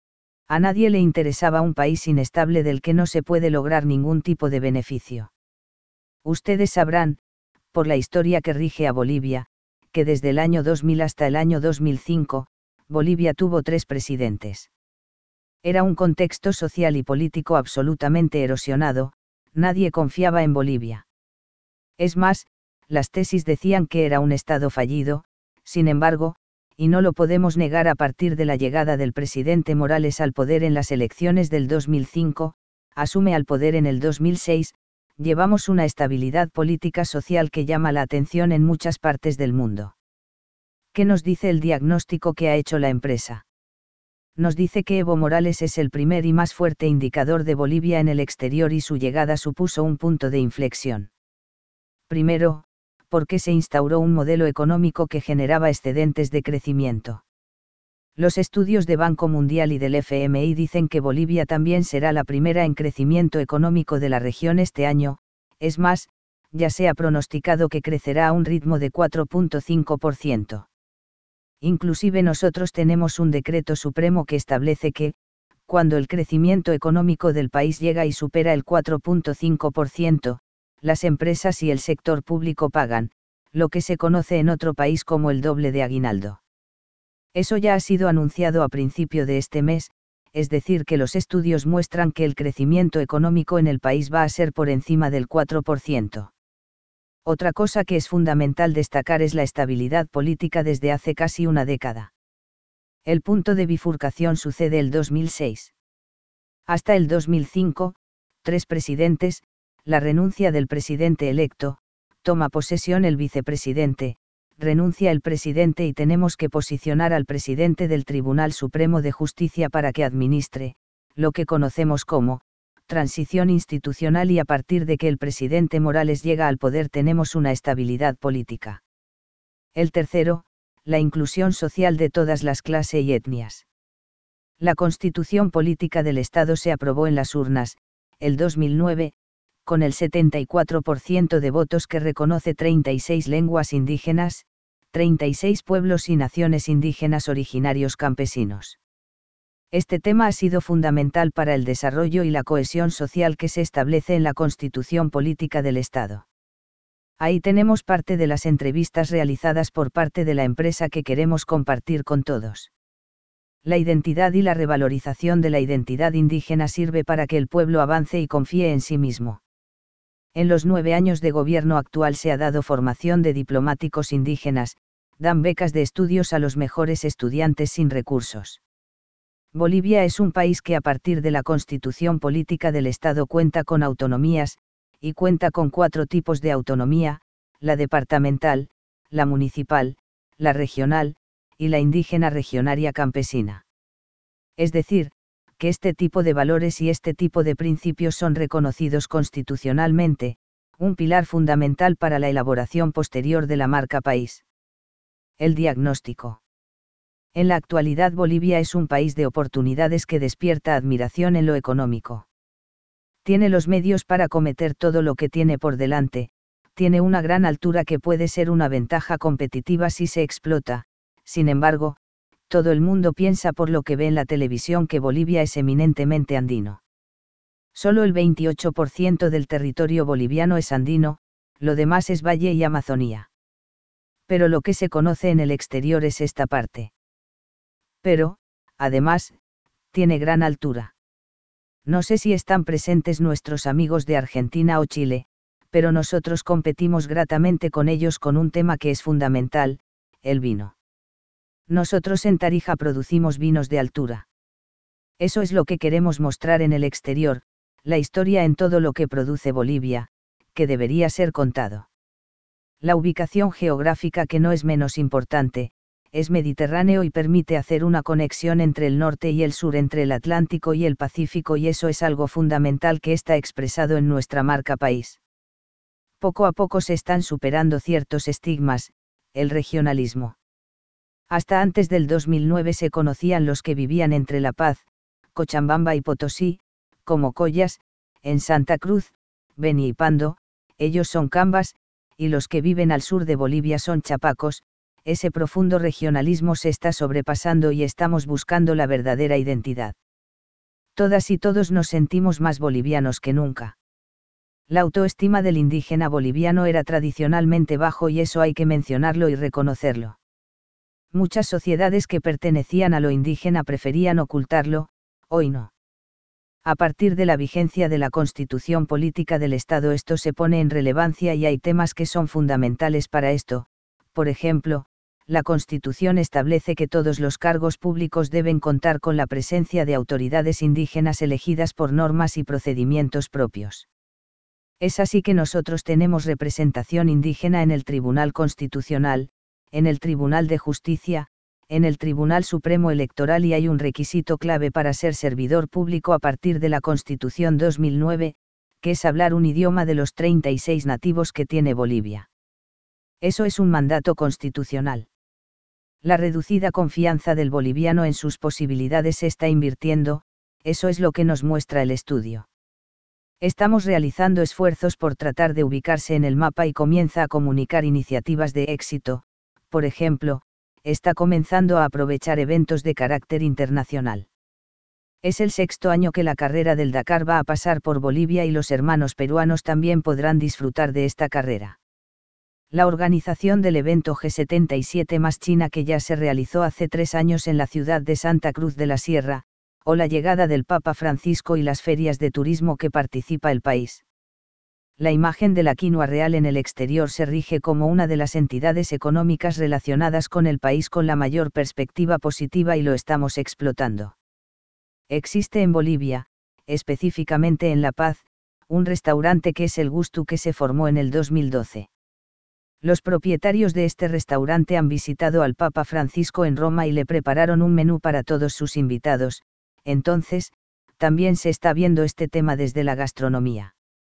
Speaker 1: A nadie le interesaba un país inestable del que no se puede lograr ningún tipo de beneficio. Ustedes sabrán, por la historia que rige a Bolivia, que desde el año dos mil hasta el año dos mil cinco, Bolivia tuvo tres presidentes. Era un contexto social y político absolutamente erosionado, nadie confiaba en Bolivia. Es más, las tesis decían que era un Estado fallido. Sin embargo, y no lo podemos negar a partir de la llegada del presidente Morales al poder en las elecciones del dos mil cinco, asume al poder en el dos mil seis, llevamos una estabilidad política social que llama la atención en muchas partes del mundo. ¿Qué nos dice el diagnóstico que ha hecho la empresa? Nos dice que Evo Morales es el primer y más fuerte indicador de Bolivia en el exterior y su llegada supuso un punto de inflexión. Primero, porque se instauró un modelo económico que generaba excedentes de crecimiento. Los estudios de Banco Mundial y del F M I dicen que Bolivia también será la primera en crecimiento económico de la región este año, es más, ya se ha pronosticado que crecerá a un ritmo de cuatro punto cinco por ciento. Inclusive nosotros tenemos un decreto supremo que establece que, cuando el crecimiento económico del país llega y supera el cuatro punto cinco por ciento, las empresas y el sector público pagan, lo que se conoce en otro país como el doble de aguinaldo. Eso ya ha sido anunciado a principio de este mes, es decir que los estudios muestran que el crecimiento económico en el país va a ser por encima del cuatro por ciento. Otra cosa que es fundamental destacar es la estabilidad política desde hace casi una década. El punto de bifurcación sucede el dos mil seis. Hasta el dos mil cinco, tres presidentes, la renuncia del presidente electo, toma posesión el vicepresidente, renuncia el presidente y tenemos que posicionar al presidente del Tribunal Supremo de Justicia para que administre, lo que conocemos como, transición institucional, y a partir de que el presidente Morales llega al poder tenemos una estabilidad política. El tercero, la inclusión social de todas las clases y etnias. La Constitución Política del Estado se aprobó en las urnas, el dos mil nueve, con el setenta y cuatro por ciento de votos que reconoce treinta y seis lenguas indígenas, treinta y seis pueblos y naciones indígenas originarios campesinos. Este tema ha sido fundamental para el desarrollo y la cohesión social que se establece en la Constitución Política del Estado. Ahí tenemos parte de las entrevistas realizadas por parte de la empresa que queremos compartir con todos. La identidad y la revalorización de la identidad indígena sirve para que el pueblo avance y confíe en sí mismo. En los nueve años de gobierno actual se ha dado formación de diplomáticos indígenas, dan becas de estudios a los mejores estudiantes sin recursos. Bolivia es un país que a partir de la Constitución Política del Estado cuenta con autonomías, y cuenta con cuatro tipos de autonomía, la departamental, la municipal, la regional, y la indígena regionaria campesina. Es decir, que este tipo de valores y este tipo de principios son reconocidos constitucionalmente, un pilar fundamental para la elaboración posterior de la marca país. El diagnóstico. En la actualidad Bolivia es un país de oportunidades que despierta admiración en lo económico. Tiene los medios para acometer todo lo que tiene por delante, tiene una gran altura que puede ser una ventaja competitiva si se explota, sin embargo, todo el mundo piensa por lo que ve en la televisión que Bolivia es eminentemente andino. Solo el veintiocho por ciento del territorio boliviano es andino, lo demás es valle y Amazonía. Pero lo que se conoce en el exterior es esta parte. Pero, además, tiene gran altura. No sé si están presentes nuestros amigos de Argentina o Chile, pero nosotros competimos gratamente con ellos con un tema que es fundamental, el vino. Nosotros en Tarija producimos vinos de altura. Eso es lo que queremos mostrar en el exterior, la historia en todo lo que produce Bolivia, que debería ser contado. La ubicación geográfica, que no es menos importante, es mediterráneo y permite hacer una conexión entre el norte y el sur, entre el Atlántico y el Pacífico, y eso es algo fundamental que está expresado en nuestra marca país. Poco a poco se están superando ciertos estigmas, el regionalismo. Hasta antes del dos mil nueve se conocían los que vivían entre La Paz, Cochabamba y Potosí, como Collas, en Santa Cruz, Beni y Pando, ellos son Cambas, y los que viven al sur de Bolivia son chapacos. Ese profundo regionalismo se está sobrepasando y estamos buscando la verdadera identidad. Todas y todos nos sentimos más bolivianos que nunca. La autoestima del indígena boliviano era tradicionalmente bajo y eso hay que mencionarlo y reconocerlo. Muchas sociedades que pertenecían a lo indígena preferían ocultarlo, hoy no. A partir de la vigencia de la Constitución Política del Estado esto se pone en relevancia y hay temas que son fundamentales para esto, por ejemplo, la Constitución establece que todos los cargos públicos deben contar con la presencia de autoridades indígenas elegidas por normas y procedimientos propios. Es así que nosotros tenemos representación indígena en el Tribunal Constitucional, en el Tribunal de Justicia, en el Tribunal Supremo Electoral, y hay un requisito clave para ser servidor público a partir de la Constitución dos mil nueve, que es hablar un idioma de los treinta y seis nativos que tiene Bolivia. Eso es un mandato constitucional. La reducida confianza del boliviano en sus posibilidades se está invirtiendo, eso es lo que nos muestra el estudio. Estamos realizando esfuerzos por tratar de ubicarse en el mapa y comienza a comunicar iniciativas de éxito, por ejemplo, está comenzando a aprovechar eventos de carácter internacional. Es el sexto año que la carrera del Dakar va a pasar por Bolivia y los hermanos peruanos también podrán disfrutar de esta carrera. La organización del evento G setenta y siete más China, que ya se realizó hace tres años en la ciudad de Santa Cruz de la Sierra, o la llegada del Papa Francisco y las ferias de turismo que participa el país. La imagen de la quinoa real en el exterior se rige como una de las entidades económicas relacionadas con el país con la mayor perspectiva positiva y lo estamos explotando. Existe en Bolivia, específicamente en La Paz, un restaurante que es el Gusto, que se formó en el dos mil doce. Los propietarios de este restaurante han visitado al Papa Francisco en Roma y le prepararon un menú para todos sus invitados, entonces, también se está viendo este tema desde la gastronomía.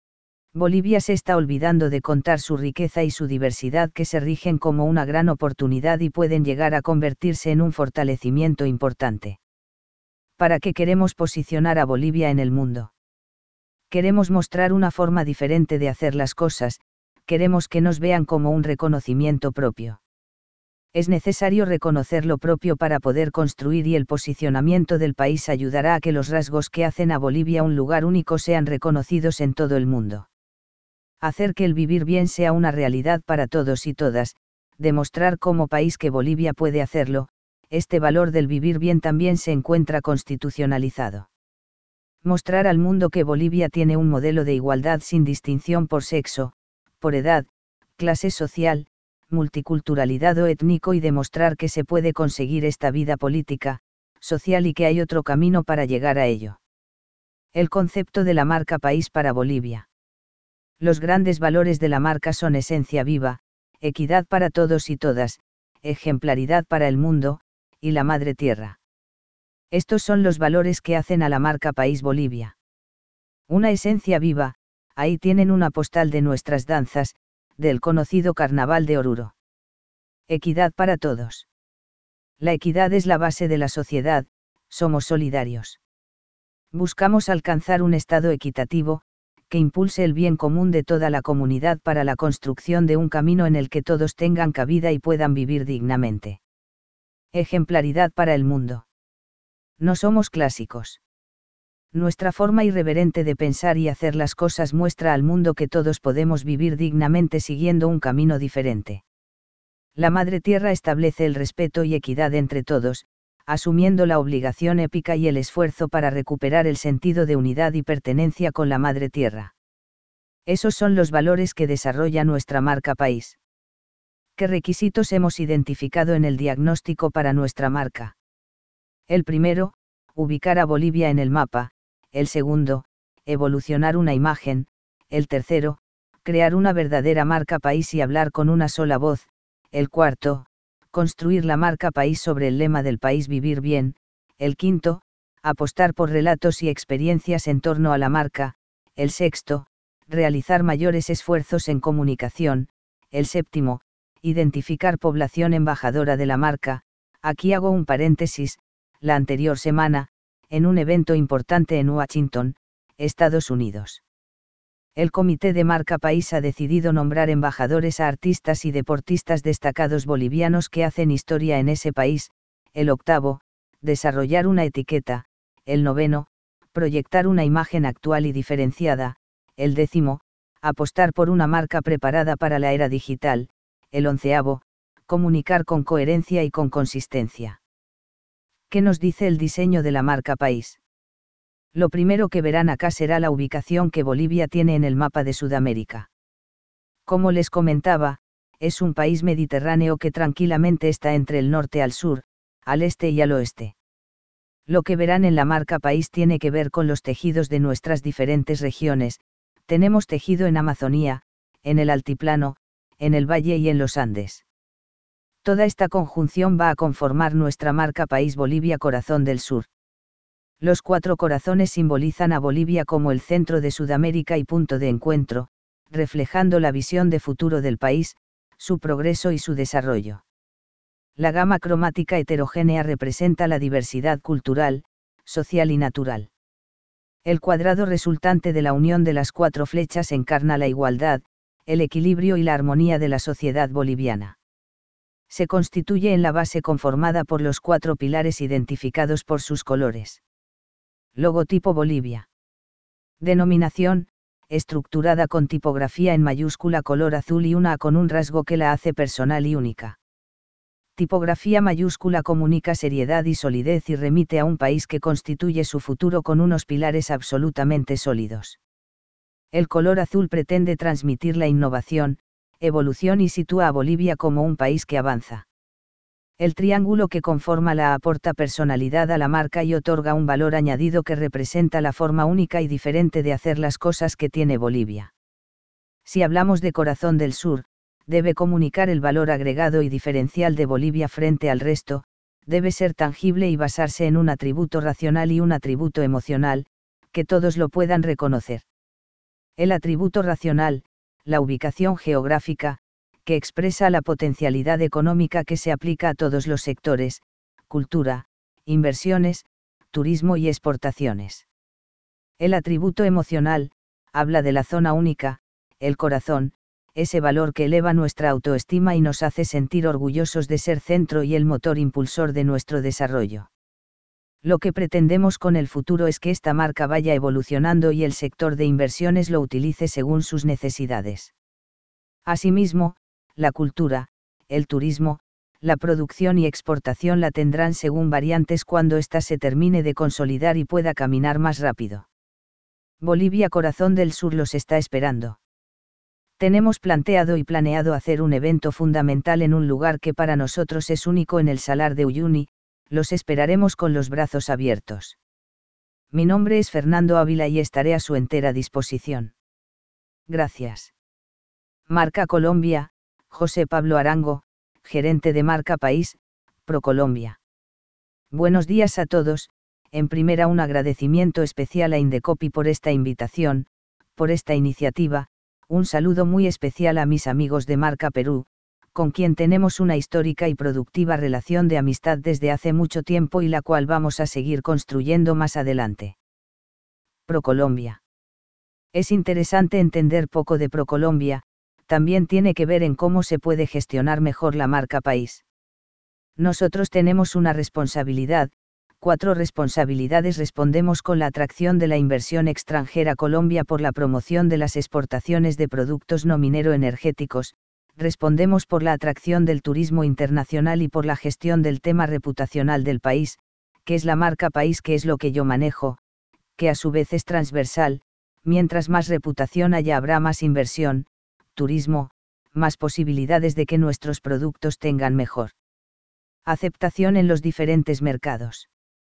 Speaker 1: Bolivia se está olvidando de contar su riqueza y su diversidad, que se rigen como una gran oportunidad y pueden llegar a convertirse en un fortalecimiento importante. ¿Para qué queremos posicionar a Bolivia en el mundo? Queremos mostrar una forma diferente de hacer las cosas, queremos que nos vean como un reconocimiento propio. Es necesario reconocer lo propio para poder construir, y el posicionamiento del país ayudará a que los rasgos que hacen a Bolivia un lugar único sean reconocidos en todo el mundo. Hacer que el vivir bien sea una realidad para todos y todas, demostrar como país que Bolivia puede hacerlo, este valor del vivir bien también se encuentra constitucionalizado. Mostrar al mundo que Bolivia tiene un modelo de igualdad sin distinción por sexo, por edad, clase social, multiculturalidad o étnico, y demostrar que se puede conseguir esta vida política, social, y que hay otro camino para llegar a ello. El concepto de la marca país para Bolivia. Los grandes valores de la marca son esencia viva, equidad para todos y todas, ejemplaridad para el mundo, y la madre tierra. Estos son los valores que hacen a la marca país Bolivia. Una esencia viva, ahí tienen una postal de nuestras danzas, del conocido Carnaval de Oruro. Equidad para todos. La equidad es la base de la sociedad, somos solidarios. Buscamos alcanzar un estado equitativo, que impulse el bien común de toda la comunidad para la construcción de un camino en el que todos tengan cabida y puedan vivir dignamente. Ejemplaridad para el mundo. No somos clásicos. Nuestra forma irreverente de pensar y hacer las cosas muestra al mundo que todos podemos vivir dignamente siguiendo un camino diferente. La Madre Tierra establece el respeto y equidad entre todos, asumiendo la obligación épica y el esfuerzo para recuperar el sentido de unidad y pertenencia con la Madre Tierra. Esos son los valores que desarrolla nuestra marca país. ¿Qué requisitos hemos identificado en el diagnóstico para nuestra marca? El primero, ubicar a Bolivia en el mapa; el segundo, evolucionar una imagen; el tercero, crear una verdadera marca país y hablar con una sola voz; el cuarto, construir la marca país sobre el lema del país vivir bien; el quinto, apostar por relatos y experiencias en torno a la marca; el sexto, realizar mayores esfuerzos en comunicación; el séptimo, identificar población embajadora de la marca. Aquí hago un paréntesis: la anterior semana, en un evento importante en Washington, Estados Unidos, el Comité de Marca País ha decidido nombrar embajadores a artistas y deportistas destacados bolivianos que hacen historia en ese país; el octavo, desarrollar una etiqueta; el noveno, proyectar una imagen actual y diferenciada; el décimo, apostar por una marca preparada para la era digital; el onceavo, comunicar con coherencia y con consistencia. ¿Qué nos dice el diseño de la marca país? Lo primero que verán acá será la ubicación que Bolivia tiene en el mapa de Sudamérica. Como les comentaba, es un país mediterráneo que tranquilamente está entre el norte al sur, al este y al oeste. Lo que verán en la marca país tiene que ver con los tejidos de nuestras diferentes regiones. Tenemos tejido en Amazonía, en el altiplano, en el valle y en los Andes. Toda esta conjunción va a conformar nuestra marca país Bolivia Corazón del Sur. Los cuatro corazones simbolizan a Bolivia como el centro de Sudamérica y punto de encuentro, reflejando la visión de futuro del país, su progreso y su desarrollo. La gama cromática heterogénea representa la diversidad cultural, social y natural. El cuadrado resultante de la unión de las cuatro flechas encarna la igualdad, el equilibrio y la armonía de la sociedad boliviana. Se constituye en la base conformada por los cuatro pilares identificados por sus colores. Logotipo Bolivia. Denominación, estructurada con tipografía en mayúscula color azul y una A con un rasgo que la hace personal y única. Tipografía mayúscula comunica seriedad y solidez y remite a un país que constituye su futuro con unos pilares absolutamente sólidos. El color azul pretende transmitir la innovación, evolución y sitúa a Bolivia como un país que avanza. El triángulo que conforma la A aporta personalidad a la marca y otorga un valor añadido que representa la forma única y diferente de hacer las cosas que tiene Bolivia. Si hablamos de Corazón del Sur, debe comunicar el valor agregado y diferencial de Bolivia frente al resto, debe ser tangible y basarse en un atributo racional y un atributo emocional, que todos lo puedan reconocer. El atributo racional, la ubicación geográfica, que expresa la potencialidad económica que se aplica a todos los sectores, cultura, inversiones, turismo y exportaciones. El atributo emocional, habla de la zona única, el corazón, ese valor que eleva nuestra autoestima y nos hace sentir orgullosos de ser centro y el motor impulsor de nuestro desarrollo. Lo que pretendemos con el futuro es que esta marca vaya evolucionando y el sector de inversiones lo utilice según sus necesidades. Asimismo, la cultura, el turismo, la producción y exportación la tendrán según variantes cuando ésta se termine de consolidar y pueda caminar más rápido. Bolivia Corazón del Sur los está esperando. Tenemos planteado y planeado hacer un evento fundamental en un lugar que para nosotros es único en el Salar de Uyuni, los esperaremos con los brazos abiertos. Mi nombre es Fernando Ávila y estaré a su entera disposición. Gracias. Marca Colombia, José Pablo Arango, gerente de Marca País, ProColombia. Buenos días a todos, en primera un agradecimiento especial a Indecopy por esta invitación, por esta iniciativa. Un saludo muy especial a mis amigos de Marca Perú, con quien tenemos una histórica y productiva relación de amistad desde hace mucho tiempo y la cual vamos a seguir construyendo más adelante. ProColombia. Es interesante entender poco de ProColombia, también tiene que ver en cómo se puede gestionar mejor la marca país. Nosotros tenemos una responsabilidad, cuatro responsabilidades. Respondemos con la atracción de la inversión extranjera a Colombia por la promoción de las exportaciones de productos no minero-energéticos, respondemos por la atracción del turismo internacional y por la gestión del tema reputacional del país, que es la marca país, que es lo que yo manejo, que a su vez es transversal. Mientras más reputación haya habrá más inversión, turismo, más posibilidades de que nuestros productos tengan mejor aceptación en los diferentes mercados.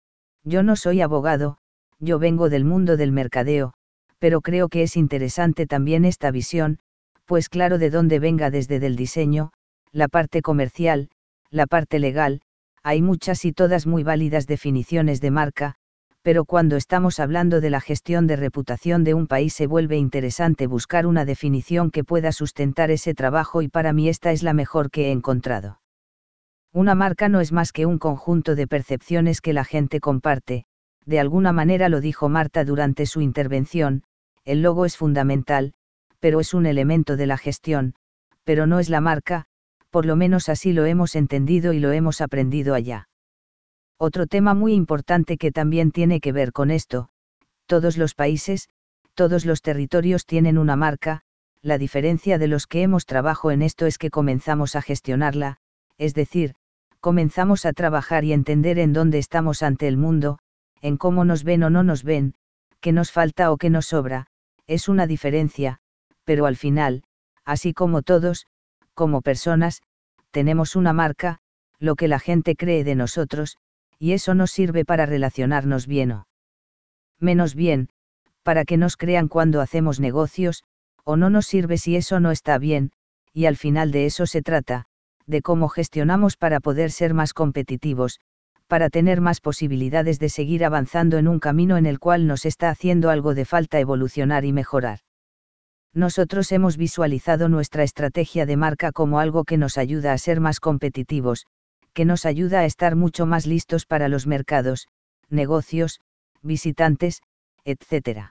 Speaker 1: Yo no soy abogado, yo vengo del mundo del mercadeo, pero creo que es interesante también esta visión, pues claro, de dónde venga, desde del diseño, la parte comercial, la parte legal, hay muchas y todas muy válidas definiciones de marca, pero cuando estamos hablando de la gestión de reputación de un país se vuelve interesante buscar una definición que pueda sustentar ese trabajo y para mí esta es la mejor que he encontrado. Una marca no es más que un conjunto de percepciones que la gente comparte, de alguna manera lo dijo Marta durante su intervención, el logo es fundamental, pero es un elemento de la gestión, pero no es la marca, por lo menos así lo hemos entendido y lo hemos aprendido allá. Otro tema muy importante que también tiene que ver con esto, todos los países, todos los territorios tienen una marca, la diferencia de los que hemos trabajado en esto es que comenzamos a gestionarla, es decir, comenzamos a trabajar y entender en dónde estamos ante el mundo, en cómo nos ven o no nos ven, qué nos falta o qué nos sobra, es una diferencia, pero al final, así como todos, como personas, tenemos una marca, lo que la gente cree de nosotros, y eso nos sirve para relacionarnos bien o menos bien, para que nos crean cuando hacemos negocios, o no nos sirve si eso no está bien, y al final de eso se trata, de cómo gestionamos para poder ser más competitivos, para tener más posibilidades de seguir avanzando en un camino en el cual nos está haciendo algo de falta evolucionar y mejorar. Nosotros hemos visualizado nuestra estrategia de marca como algo que nos ayuda a ser más competitivos, que nos ayuda a estar mucho más listos para los mercados, negocios, visitantes, etcétera.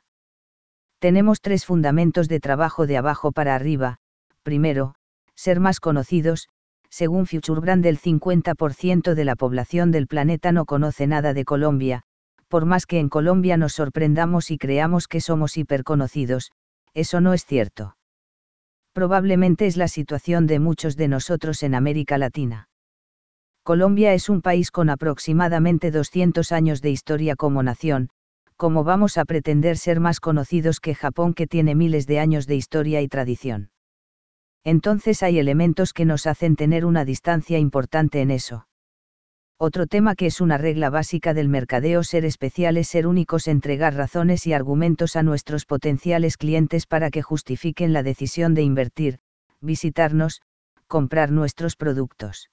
Speaker 1: Tenemos tres fundamentos de trabajo de abajo para arriba. Primero, ser más conocidos. Según FutureBrand, el cincuenta por ciento de la población del planeta no conoce nada de Colombia, por más que en Colombia nos sorprendamos y creamos que somos hiperconocidos, eso no es cierto. Probablemente es la situación de muchos de nosotros en América Latina. Colombia es un país con aproximadamente doscientos años de historia como nación. ¿Cómo vamos a pretender ser más conocidos que Japón, que tiene miles de años de historia y tradición? Entonces hay elementos que nos hacen tener una distancia importante en eso. Otro tema que es una regla básica del mercadeo: ser especiales, ser únicos, entregar razones y argumentos a nuestros potenciales clientes para que justifiquen la decisión de invertir, visitarnos, comprar nuestros productos.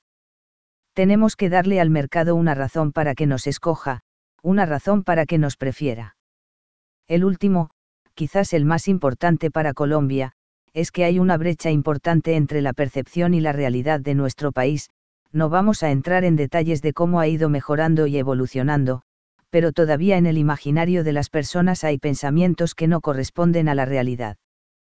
Speaker 1: Tenemos que darle al mercado una razón para que nos escoja, una razón para que nos prefiera. El último, quizás el más importante para Colombia, es que hay una brecha importante entre la percepción y la realidad de nuestro país. No vamos a entrar en detalles de cómo ha ido mejorando y evolucionando, pero todavía en el imaginario de las personas hay pensamientos que no corresponden a la realidad.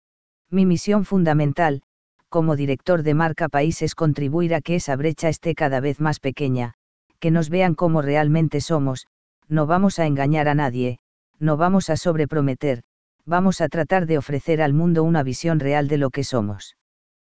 Speaker 1: Mi misión fundamental, como director de marca país, es contribuir a que esa brecha esté cada vez más pequeña, que nos vean como realmente somos. No vamos a engañar a nadie, no vamos a sobreprometer, vamos a tratar de ofrecer al mundo una visión real de lo que somos.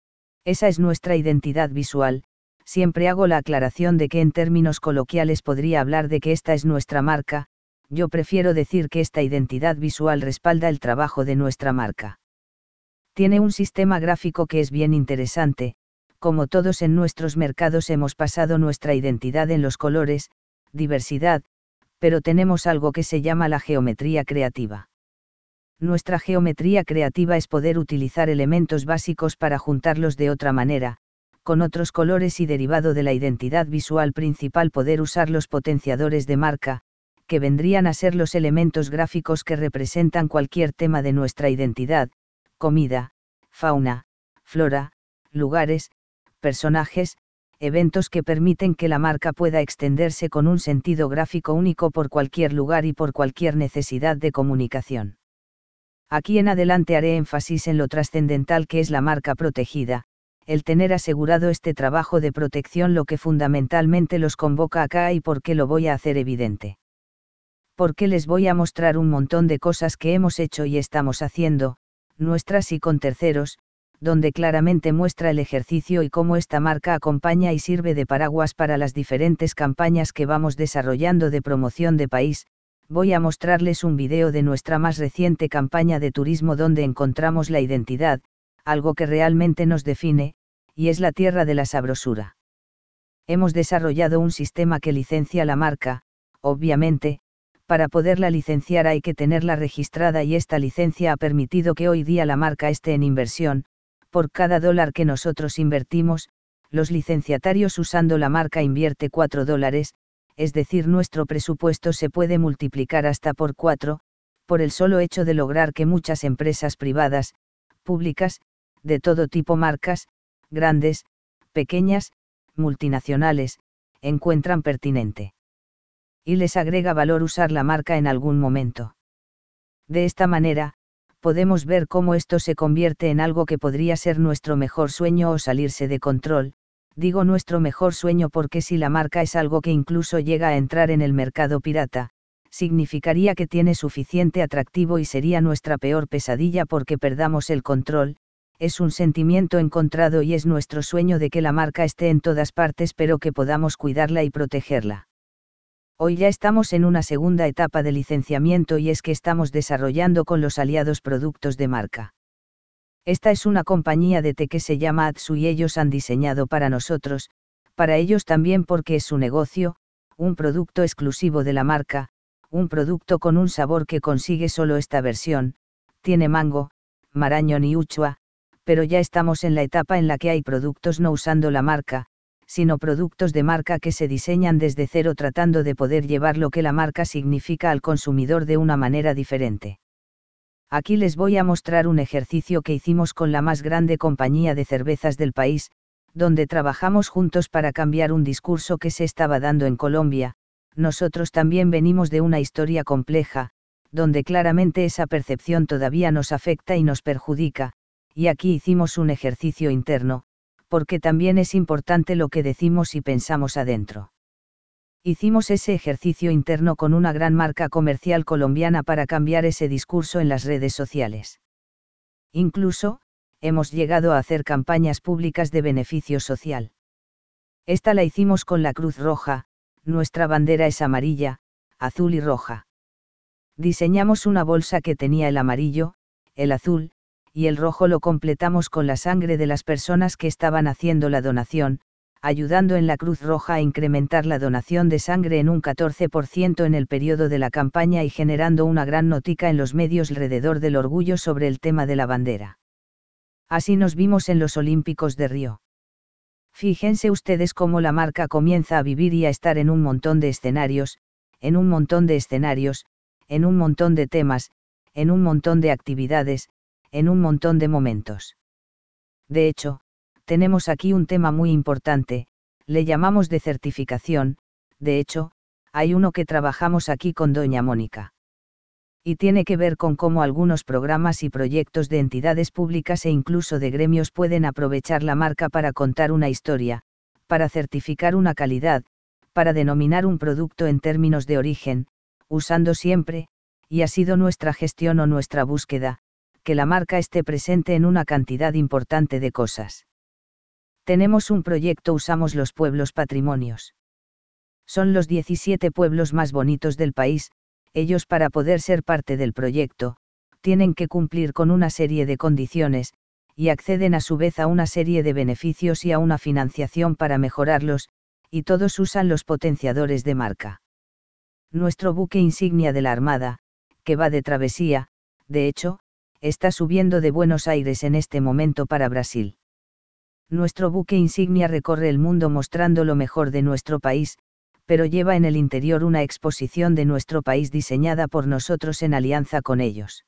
Speaker 1: Esa es nuestra identidad visual. Siempre hago la aclaración de que en términos coloquiales podría hablar de que esta es nuestra marca. Yo prefiero decir que esta identidad visual respalda el trabajo de nuestra marca. Tiene un sistema gráfico que es bien interesante. Como todos en nuestros mercados hemos pasado nuestra identidad en los colores, diversidad, pero tenemos algo que se llama la geometría creativa. Nuestra geometría creativa es poder utilizar elementos básicos para juntarlos de otra manera, con otros colores, y derivado de la identidad visual principal poder usar los potenciadores de marca, que vendrían a ser los elementos gráficos que representan cualquier tema de nuestra identidad: comida, fauna, flora, lugares, personajes, eventos que permiten que la marca pueda extenderse con un sentido gráfico único por cualquier lugar y por cualquier necesidad de comunicación. Aquí en adelante haré énfasis en lo trascendental que es la marca protegida, el tener asegurado este trabajo de protección, lo que fundamentalmente los convoca acá. ¿Y por qué lo voy a hacer evidente? Porque les voy a mostrar un montón de cosas que hemos hecho y estamos haciendo, nuestras y con terceros, donde claramente muestra el ejercicio y cómo esta marca acompaña y sirve de paraguas para las diferentes campañas que vamos desarrollando de promoción de país. Voy a mostrarles un video de nuestra más reciente campaña de turismo donde encontramos la identidad, algo que realmente nos define, y es la tierra de la sabrosura. Hemos desarrollado un sistema que licencia la marca. Obviamente, para poderla licenciar hay que tenerla registrada, y esta licencia ha permitido que hoy día la marca esté en inversión. Por cada dólar que nosotros invertimos, los licenciatarios usando la marca invierte cuatro dólares, es decir, nuestro presupuesto se puede multiplicar hasta por cuatro, por el solo hecho de lograr que muchas empresas privadas, públicas, de todo tipo, marcas, grandes, pequeñas, multinacionales, encuentran pertinente y les agrega valor usar la marca en algún momento. De esta manera, podemos ver cómo esto se convierte en algo que podría ser nuestro mejor sueño o salirse de control. Digo nuestro mejor sueño porque si la marca es algo que incluso llega a entrar en el mercado pirata, significaría que tiene suficiente atractivo y sería nuestra peor pesadilla porque perdamos el control. Es un sentimiento encontrado y es nuestro sueño de que la marca esté en todas partes, pero que podamos cuidarla y protegerla. Hoy ya estamos en una segunda etapa de licenciamiento, y es que estamos desarrollando con los aliados productos de marca. Esta es una compañía de té que se llama Atsu y ellos han diseñado para nosotros, para ellos también porque es su negocio, un producto exclusivo de la marca, un producto con un sabor que consigue solo esta versión, tiene mango, marañón y uchua, pero ya estamos en la etapa en la que hay productos no usando la marca, sino productos de marca que se diseñan desde cero tratando de poder llevar lo que la marca significa al consumidor de una manera diferente. Aquí les voy a mostrar un ejercicio que hicimos con la más grande compañía de cervezas del país, donde trabajamos juntos para cambiar un discurso que se estaba dando en Colombia. Nosotros también venimos de una historia compleja, donde claramente esa percepción todavía nos afecta y nos perjudica, y aquí hicimos un ejercicio interno, porque también es importante lo que decimos y pensamos adentro. Hicimos ese ejercicio interno con una gran marca comercial colombiana para cambiar ese discurso en las redes sociales. Incluso, hemos llegado a hacer campañas públicas de beneficio social. Esta la hicimos con la Cruz Roja, nuestra bandera es amarilla, azul y roja. Diseñamos una bolsa que tenía el amarillo, el azul, y el rojo lo completamos con la sangre de las personas que estaban haciendo la donación, ayudando en la Cruz Roja a incrementar la donación de sangre en un catorce por ciento en el periodo de la campaña y generando una gran notica en los medios alrededor del orgullo sobre el tema de la bandera. Así nos vimos en los Olímpicos de Río. Fíjense ustedes cómo la marca comienza a vivir y a estar en un montón de escenarios, en un montón de escenarios, en un montón de temas, en un montón de actividades, en un montón de momentos. De hecho, tenemos aquí un tema muy importante, le llamamos de certificación, de hecho, hay uno que trabajamos aquí con doña Mónica. Y tiene que ver con cómo algunos programas y proyectos de entidades públicas e incluso de gremios pueden aprovechar la marca para contar una historia, para certificar una calidad, para denominar un producto en términos de origen, usando siempre, y ha sido nuestra gestión o nuestra búsqueda, que la marca esté presente en una cantidad importante de cosas. Tenemos un proyecto Usamos los pueblos patrimonios. Son los diecisiete pueblos más bonitos del país, ellos para poder ser parte del proyecto, tienen que cumplir con una serie de condiciones, y acceden a su vez a una serie de beneficios y a una financiación para mejorarlos, y todos usan los potenciadores de marca. Nuestro buque insignia de la Armada, que va de travesía, de hecho, está subiendo de Buenos Aires en este momento para Brasil. Nuestro buque insignia recorre el mundo mostrando lo mejor de nuestro país, pero lleva en el interior una exposición de nuestro país diseñada por nosotros en alianza con ellos.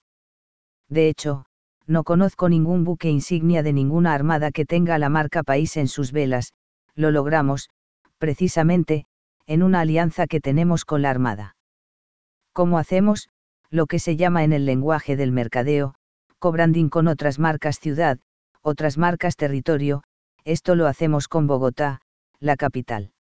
Speaker 1: De hecho, no conozco ningún buque insignia de ninguna armada que tenga la marca país en sus velas, lo logramos, precisamente, en una alianza que tenemos con la Armada. ¿Cómo hacemos? Lo que se llama en el lenguaje del mercadeo, co-branding con otras marcas ciudad, otras marcas territorio, esto lo hacemos con Bogotá, la capital.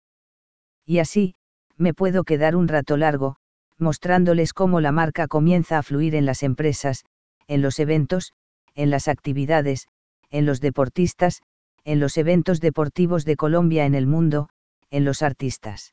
Speaker 1: Y así, me puedo quedar un rato largo, mostrándoles cómo la marca comienza a fluir en las empresas, en los eventos, en las actividades, en los deportistas, en los eventos deportivos de Colombia en el mundo, en los artistas.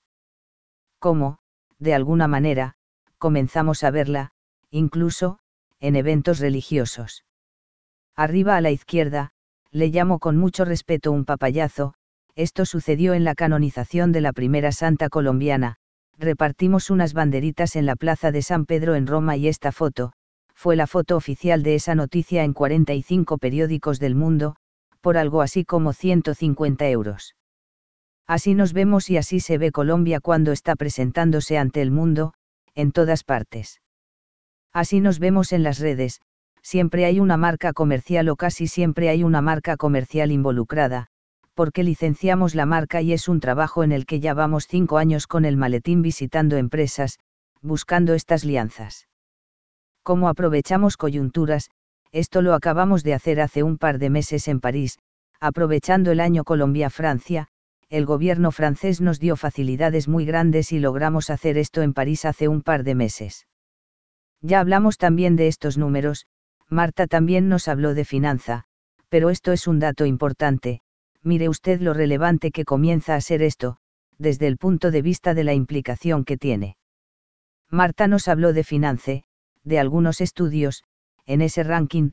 Speaker 1: Cómo, de alguna manera, comenzamos a verla, incluso, en eventos religiosos. Arriba a la izquierda, le llamo con mucho respeto un papayazo, esto sucedió en la canonización de la primera santa colombiana, repartimos unas banderitas en la plaza de San Pedro en Roma y esta foto, fue la foto oficial de esa noticia en cuarenta y cinco periódicos del mundo, por algo así como ciento cincuenta euros. Así nos vemos y así se ve Colombia cuando está presentándose ante el mundo, en todas partes. Así nos vemos en las redes, siempre hay una marca comercial o casi siempre hay una marca comercial involucrada, porque licenciamos la marca y es un trabajo en el que ya vamos cinco años con el maletín visitando empresas, buscando estas alianzas. ¿Cómo aprovechamos coyunturas? Esto lo acabamos de hacer hace un par de meses en París, aprovechando el año Colombia-Francia, el gobierno francés nos dio facilidades muy grandes y logramos hacer esto en París hace un par de meses. Ya hablamos también de estos números, Marta también nos habló de finanza, pero esto es un dato importante, mire usted lo relevante que comienza a ser esto, desde el punto de vista de la implicación que tiene. Marta nos habló de Finance, de algunos estudios, en ese ranking,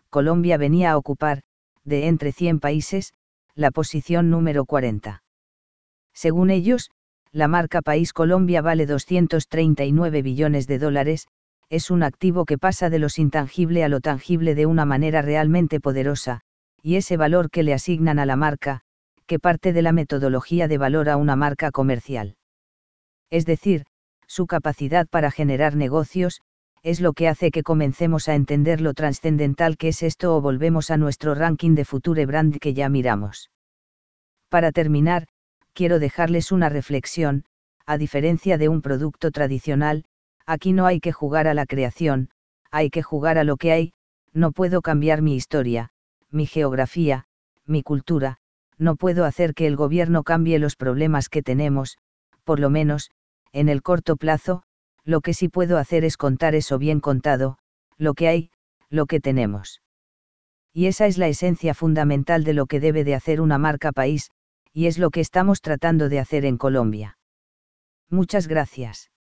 Speaker 1: Colombia venía a ocupar, de entre cien países, la posición número cuarenta. Según ellos, la marca País Colombia vale doscientos treinta y nueve billones de dólares, es un activo que pasa de lo intangible a lo tangible de una manera realmente poderosa, y ese valor que le asignan a la marca, que parte de la metodología de valor a una marca comercial. Es decir, su capacidad para generar negocios, es lo que hace que comencemos a entender lo trascendental que es esto o volvemos a nuestro ranking de Future Brand que ya miramos. Para terminar, quiero dejarles una reflexión: a diferencia de un producto tradicional, aquí no hay que jugar a la creación, hay que jugar a lo que hay. No puedo cambiar mi historia, mi geografía, mi cultura, no puedo hacer que el gobierno cambie los problemas que tenemos, por lo menos, en el corto plazo. Lo que sí puedo hacer es contar eso bien contado, lo que hay, lo que tenemos. Y esa es la esencia fundamental de lo que debe de hacer una marca país, y es lo que estamos tratando de hacer en Colombia. Muchas gracias.